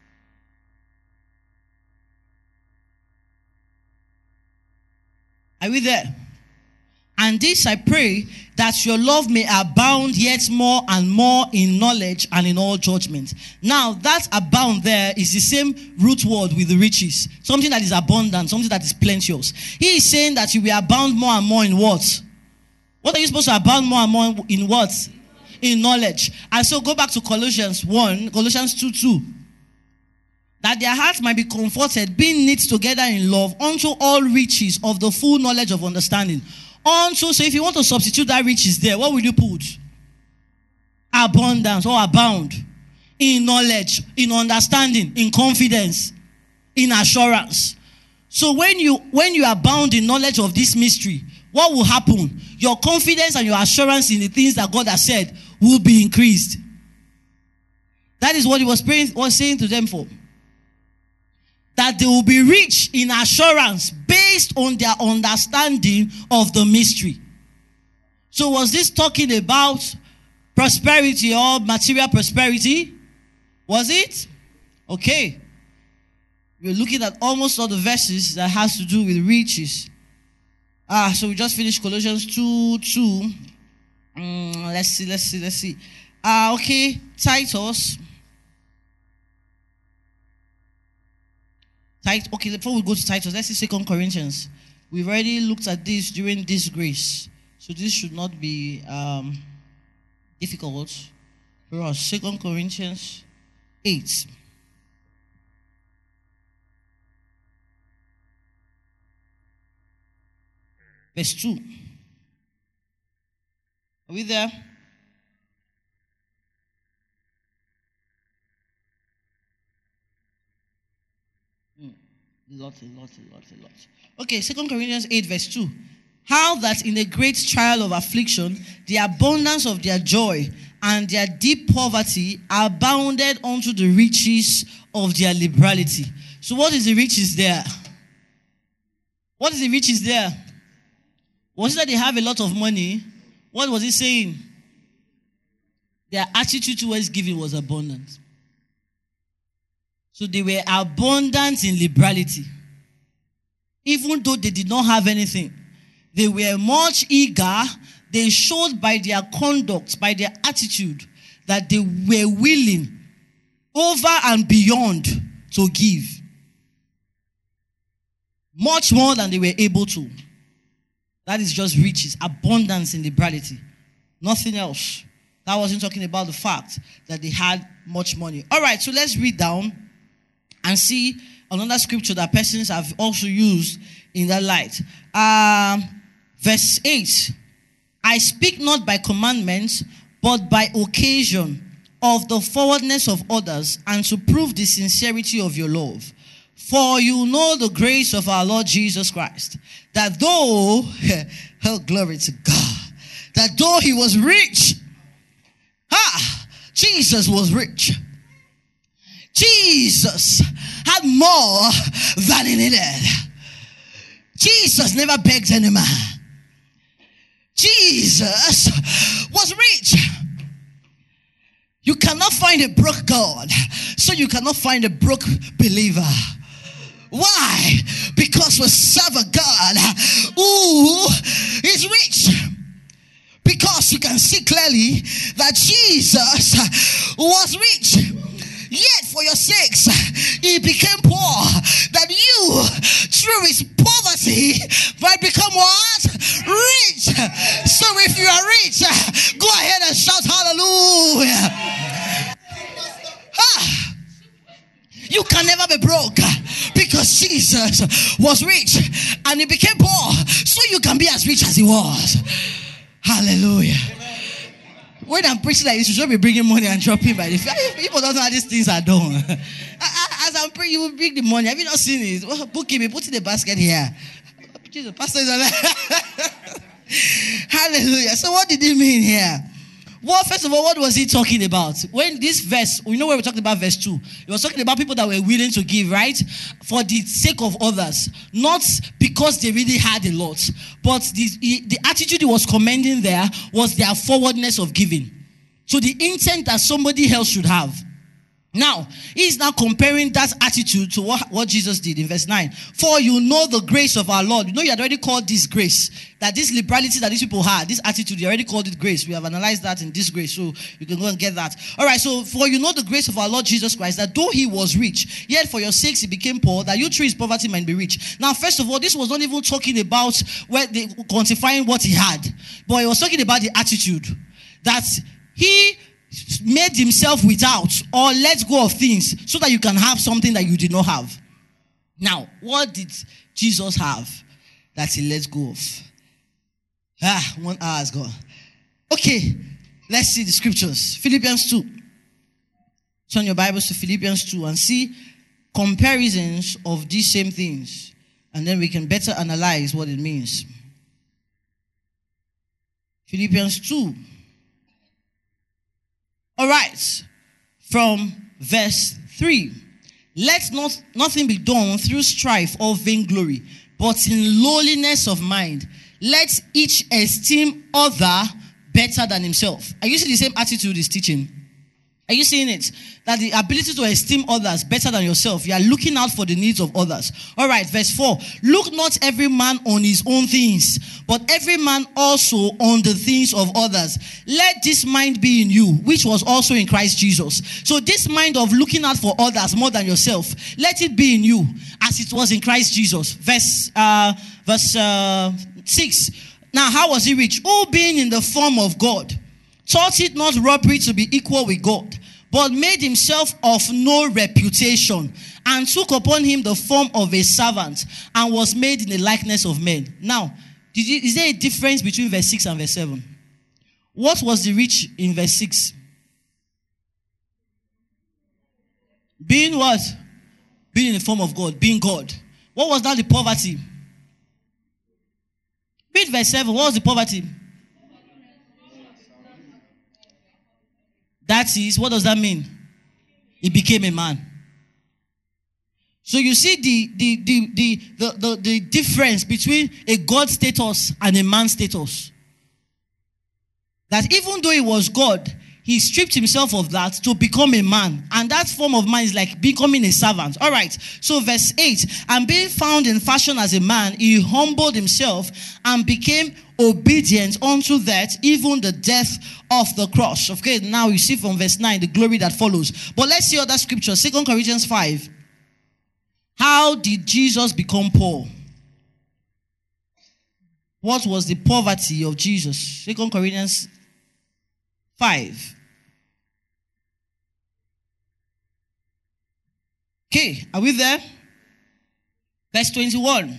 Are we there? And this I pray, that your love may abound yet more and more in knowledge and in all judgment. Now, that abound there is the same root word with the riches. Something that is abundant, something that is plenteous. He is saying that you will abound more and more in what? What are you supposed to abound more and more in what? In knowledge. And so go back to Colossians 2:2. That their hearts might be comforted, being knit together in love, unto all riches of the full knowledge of understanding. Unto, so if you want to substitute that riches there, what will you put? Abundance or abound. In knowledge, in understanding, in confidence, in assurance. So when you abound in knowledge of this mystery, what will happen? Your confidence and your assurance in the things that God has said will be increased. That is what he was saying to them for. That they will be rich in assurance based on their understanding of the mystery. So was this talking about prosperity or material prosperity? Was it? Okay. We're looking at almost all the verses that has to do with riches. So we just finished Colossians 2:2. Let's see. Okay, Titus. Okay, before we go to Titus, let's see 2 Corinthians. We've already looked at this during this grace. So this should not be difficult for us. 2 Corinthians 8. Verse 2. Are we there? A lot. Okay, 2 Corinthians 8 verse 2. How that in a great trial of affliction, the abundance of their joy and their deep poverty abounded unto the riches of their liberality. So what is the riches there? What is the riches there? Was it that they have a lot of money? What was he saying? Their attitude towards giving was abundant. So they were abundant in liberality. Even though they did not have anything, they were much eager. They showed by their conduct, by their attitude, that they were willing over and beyond to give. Much more than they were able to. That is just riches, abundance in liberality. Nothing else. That wasn't talking about the fact that they had much money. All right, so let's read down and see another scripture that persons have also used in that light. Verse 8. I speak not by commandments, but by occasion of the forwardness of others, and to prove the sincerity of your love. For you know the grace of our Lord Jesus Christ, that though, oh glory to God, that though he was rich, Jesus was rich. Jesus had more than he needed. Jesus never begged any man. Jesus was rich. You cannot find a broke God, so you cannot find a broke believer. Why? Because we serve a God who is rich. Because you can see clearly that Jesus was rich. Yet for your sakes, he became poor, that you, through his poverty, might become what? Rich. So if you are rich, go ahead and shout hallelujah. You can never be broke, because Jesus was rich and he became poor, so you can be as rich as he was. Hallelujah. When I'm preaching like this, you should be bringing money and dropping by the feet. People don't know how these things are done. As I'm praying, you will bring the money. Have you not seen it? Well, book him, put in the basket here. Jesus, pastor is alive. Hallelujah. So what did he mean here? Well, first of all, what was he talking about? When this verse, we know where we're talking about verse 2. He was talking about people that were willing to give, right? For the sake of others. Not because they really had a lot. But the attitude he was commending there was their forwardness of giving. So the intent that somebody else should have. Now, he's now comparing that attitude to what Jesus did in verse 9. For you know the grace of our Lord. You know you had already called this grace. That this liberality that these people had, this attitude, you already called it grace. We have analyzed that in this grace, so you can go and get that. All right, so for you know the grace of our Lord Jesus Christ, that though he was rich, yet for your sakes he became poor, that you through his poverty might be rich. Now, first of all, this was not even talking about quantifying what he had, but it was talking about the attitude. That he made himself without or let go of things so that you can have something that you did not have. Now, what did Jesus have that he let go of? 1 hour has gone. Okay, let's see the scriptures. Philippians 2. Turn your Bibles to Philippians 2 and see comparisons of these same things. And then we can better analyze what it means. Philippians 2. All right, from verse 3. Let nothing be done through strife or vainglory, but in lowliness of mind. Let each esteem other better than himself. Are you seeing the same attitude he's teaching? Are you seeing it? That the ability to esteem others better than yourself. You are looking out for the needs of others. All right, verse 4. Look not every man on his own things, but every man also on the things of others. Let this mind be in you, which was also in Christ Jesus. So this mind of looking out for others more than yourself, let it be in you as it was in Christ Jesus. Verse 6. Now, how was he rich? Who being in the form of God, thought it not robbery to be equal with God, but made himself of no reputation, and took upon him the form of a servant, and was made in the likeness of men. Now, is there a difference between verse 6 and verse 7? What was the rich in verse 6? Being what? Being in the form of God, being God. What was now the poverty? Read verse 7. What was the poverty? That is, what does that mean? He became a man. So you see the difference between a God status and a man status. That even though he was God, he stripped himself of that to become a man. And that form of man is like becoming a servant. All right. So verse 8. And being found in fashion as a man, he humbled himself and became obedient unto death, even the death of the cross. Okay. Now you see from verse 9 the glory that follows. But let's see other scriptures. 2 Corinthians 5. How did Jesus become poor? What was the poverty of Jesus? 2 Corinthians 5. Okay, are we there? Verse 21.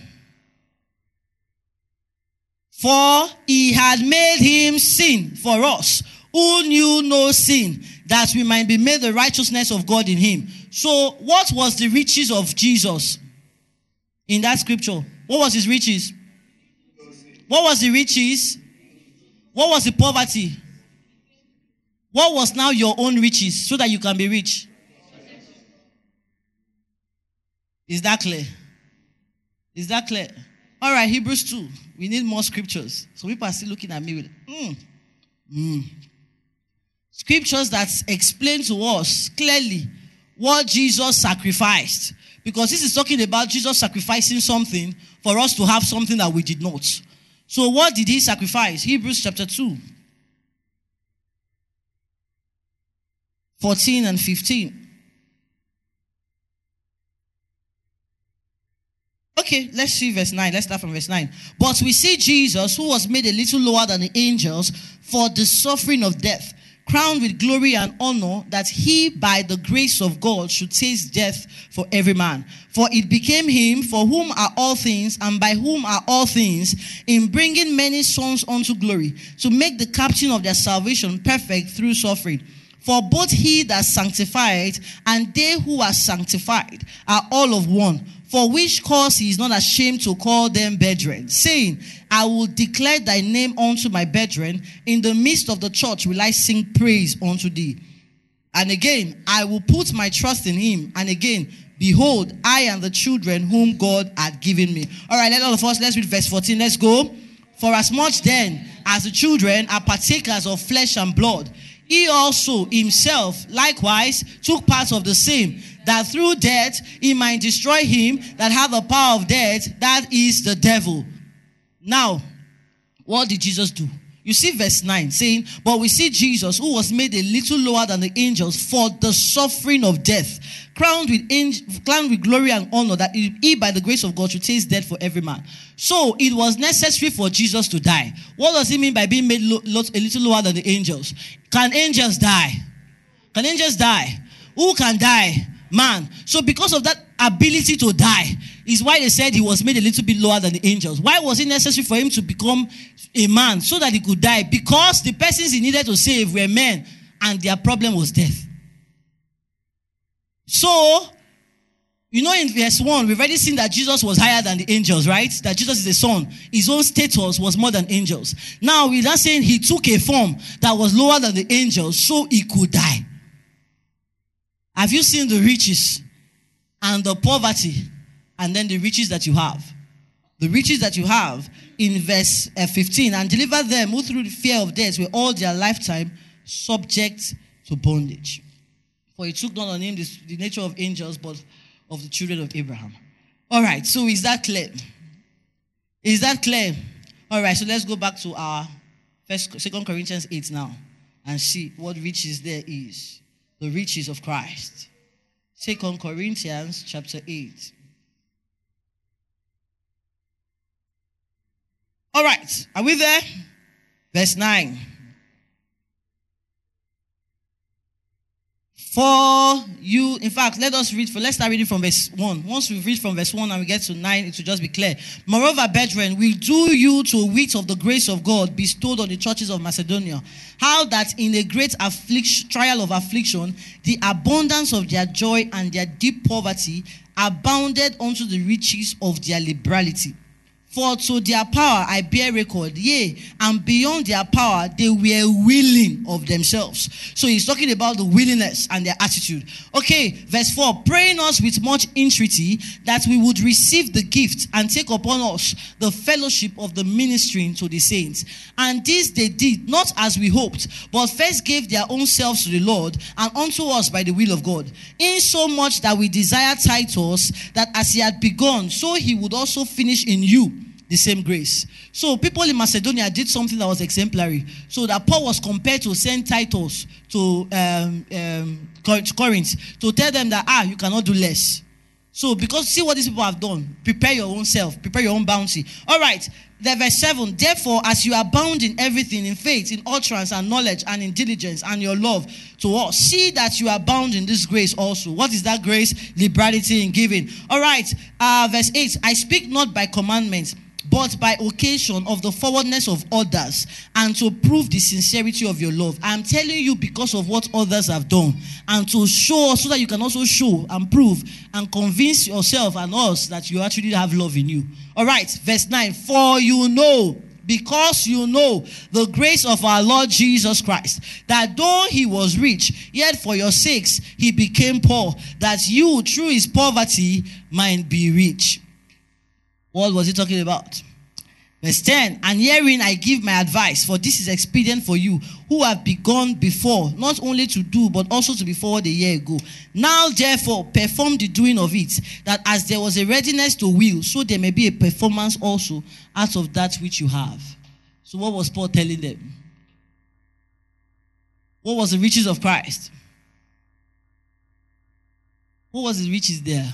For he had made him sin for us, who knew no sin, that we might be made the righteousness of God in him. So, what was the riches of Jesus in that scripture? What was his riches? What was the riches? What was the poverty? What was now your own riches so that you can be rich? Is that clear? Is that clear? All right, Hebrews 2. We need more scriptures. So people are still looking at me with scriptures that explain to us clearly what Jesus sacrificed. Because this is talking about Jesus sacrificing something for us to have something that we did not. So what did he sacrifice? Hebrews chapter 2. 14 and 15. Okay, let's see verse 9. Let's start from verse 9. But we see Jesus, who was made a little lower than the angels for the suffering of death, crowned with glory and honor, that he by the grace of God should taste death for every man. For it became him for whom are all things, and by whom are all things, in bringing many sons unto glory, to make the captain of their salvation perfect through suffering. For both he that sanctified and they who are sanctified are all of one. For which cause he is not ashamed to call them brethren, saying, I will declare thy name unto my brethren. In the midst of the church will I sing praise unto thee. And again, I will put my trust in him. And again, behold, I am the children whom God had given me. All right, let all of us, let's read verse 14. Let's go. For as much then as the children are partakers of flesh and blood, he also himself likewise took part of the same, that through death he might destroy him that had the power of death, that is the devil. Now, what did Jesus do? You see verse 9 saying, but we see Jesus, who was made a little lower than the angels for the suffering of death, crowned with glory and honor, that he by the grace of God should taste death for every man. So it was necessary for Jesus to die. What does he mean by being made a little lower than the angels? Can angels die? Can angels die? Who can die? Man. So because of that ability to die is why they said he was made a little bit lower than the angels. Why was it necessary for him to become a man? So that he could die. Because the persons he needed to save were men, and their problem was death. So, you know, in verse 1, we've already seen that Jesus was higher than the angels, right? That Jesus is the son. His own status was more than angels. Now, we're not saying he took a form that was lower than the angels so he could die. Have you seen the riches and the poverty and then the riches that you have? The riches that you have in verse 15. And deliver them who through the fear of death were all their lifetime subject to bondage. For he took not on him the nature of angels, but of the children of Abraham. All right, so is that clear? Is that clear? All right, so let's go back to our 2 Corinthians 8 now and see what riches there is. The riches of Christ. 2 Corinthians chapter 8. All right, are we there? Verse 9. For you, in fact, let's start reading from verse 1. Once we read from verse 1 and we get to 9, it will just be clear. Moreover, brethren, we do you to wit of the grace of God bestowed on the churches of Macedonia, how that in a great trial of affliction, the abundance of their joy and their deep poverty abounded unto the riches of their liberality. For to their power I bear record, yea, and beyond their power they were willing of themselves. So he's talking about the willingness and their attitude. Okay, verse 4, praying us with much entreaty that we would receive the gift and take upon us the fellowship of the ministering to the saints. And this they did, not as we hoped, but first gave their own selves to the Lord and unto us by the will of God. Insomuch that we desire Titus, that as he had begun, so he would also finish in you the same grace. So people in Macedonia did something that was exemplary. So that Paul was compelled to send Titus to Corinth to tell them that you cannot do less. So because see what these people have done, prepare your own self, prepare your own bounty. All right, the verse 7, therefore as you abound in everything, in faith, in utterance and knowledge and in diligence and your love to us, see that you abound in this grace also. What is that grace? Liberality in giving. All right, verse 8, I speak not by commandments, but by occasion of the forwardness of others, and to prove the sincerity of your love. I am telling you because of what others have done, and to show, so that you can also show and prove and convince yourself and us that you actually have love in you. All right, verse 9, for you know, because you know the grace of our Lord Jesus Christ, that though he was rich, yet for your sakes he became poor, that you through his poverty might be rich. What was he talking about? Verse 10, and herein I give my advice, for this is expedient for you, who have begun before, not only to do, but also to be forward a year ago. Now therefore perform the doing of it, that as there was a readiness to will, so there may be a performance also out of that which you have. So what was Paul telling them? What was the riches of Christ? What was the riches there?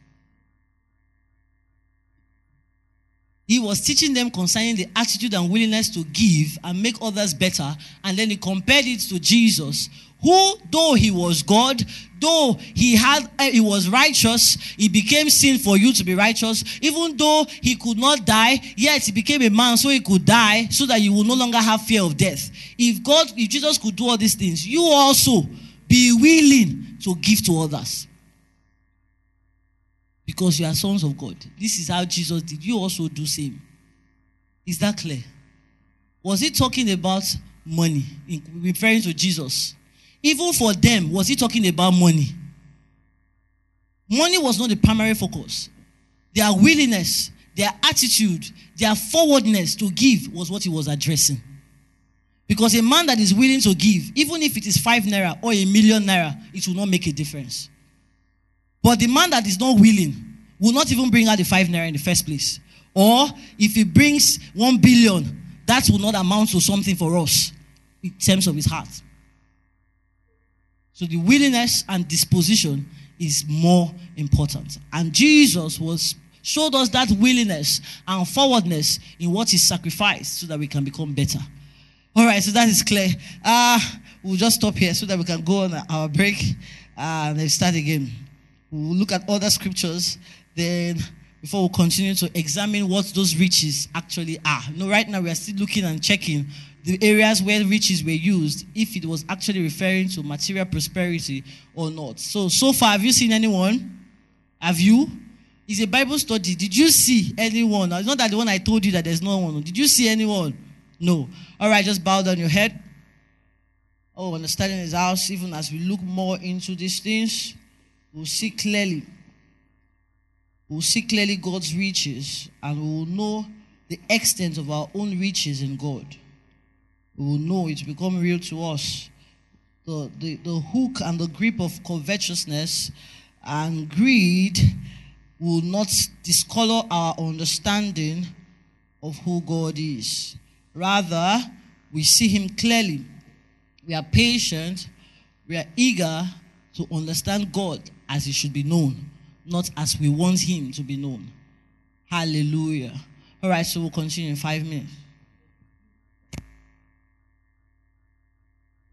He was teaching them concerning the attitude and willingness to give and make others better. And then he compared it to Jesus, who, though he was God, though he was righteous, he became sin for you to be righteous. Even though he could not die, yet he became a man so he could die, so that you will no longer have fear of death. If Jesus could do all these things, you also be willing to give to others. Because you are sons of God. This is how Jesus did. You also do same. Is that clear? Was he talking about money, referring to Jesus? Even for them, was he talking about money? Money was not the primary focus. Their willingness, their attitude, their forwardness to give was what he was addressing. Because a man that is willing to give, even if it is 5 naira or 1,000,000 naira, it will not make a difference. But the man that is not willing will not even bring out the 5 naira in the first place. Or if he brings 1 billion, that will not amount to something for us in terms of his heart. So the willingness and disposition is more important. And Jesus showed us that willingness and forwardness in what he sacrificed so that we can become better. All right, so that is clear. We'll just stop here so that we can go on our break and then start again. We'll look at other scriptures, then before we continue to examine what those riches actually are. Right now we are still looking and checking the areas where riches were used, if it was actually referring to material prosperity or not. So far, have you seen anyone? Have you? It's a Bible study. Did you see anyone? It's not that the one I told you that there's no one. Did you see anyone? No. All right, just bow down your head. Understanding his house, even as we look more into these things, we'll see clearly. We'll see clearly God's riches, and we will know the extent of our own riches in God. We will know it become real to us. The hook and the grip of covetousness and greed will not discolor our understanding of who God is. Rather, we see him clearly. We are patient. We are eager to understand God as he should be known, not as we want him to be known. Hallelujah. All right, so we'll continue in 5 minutes.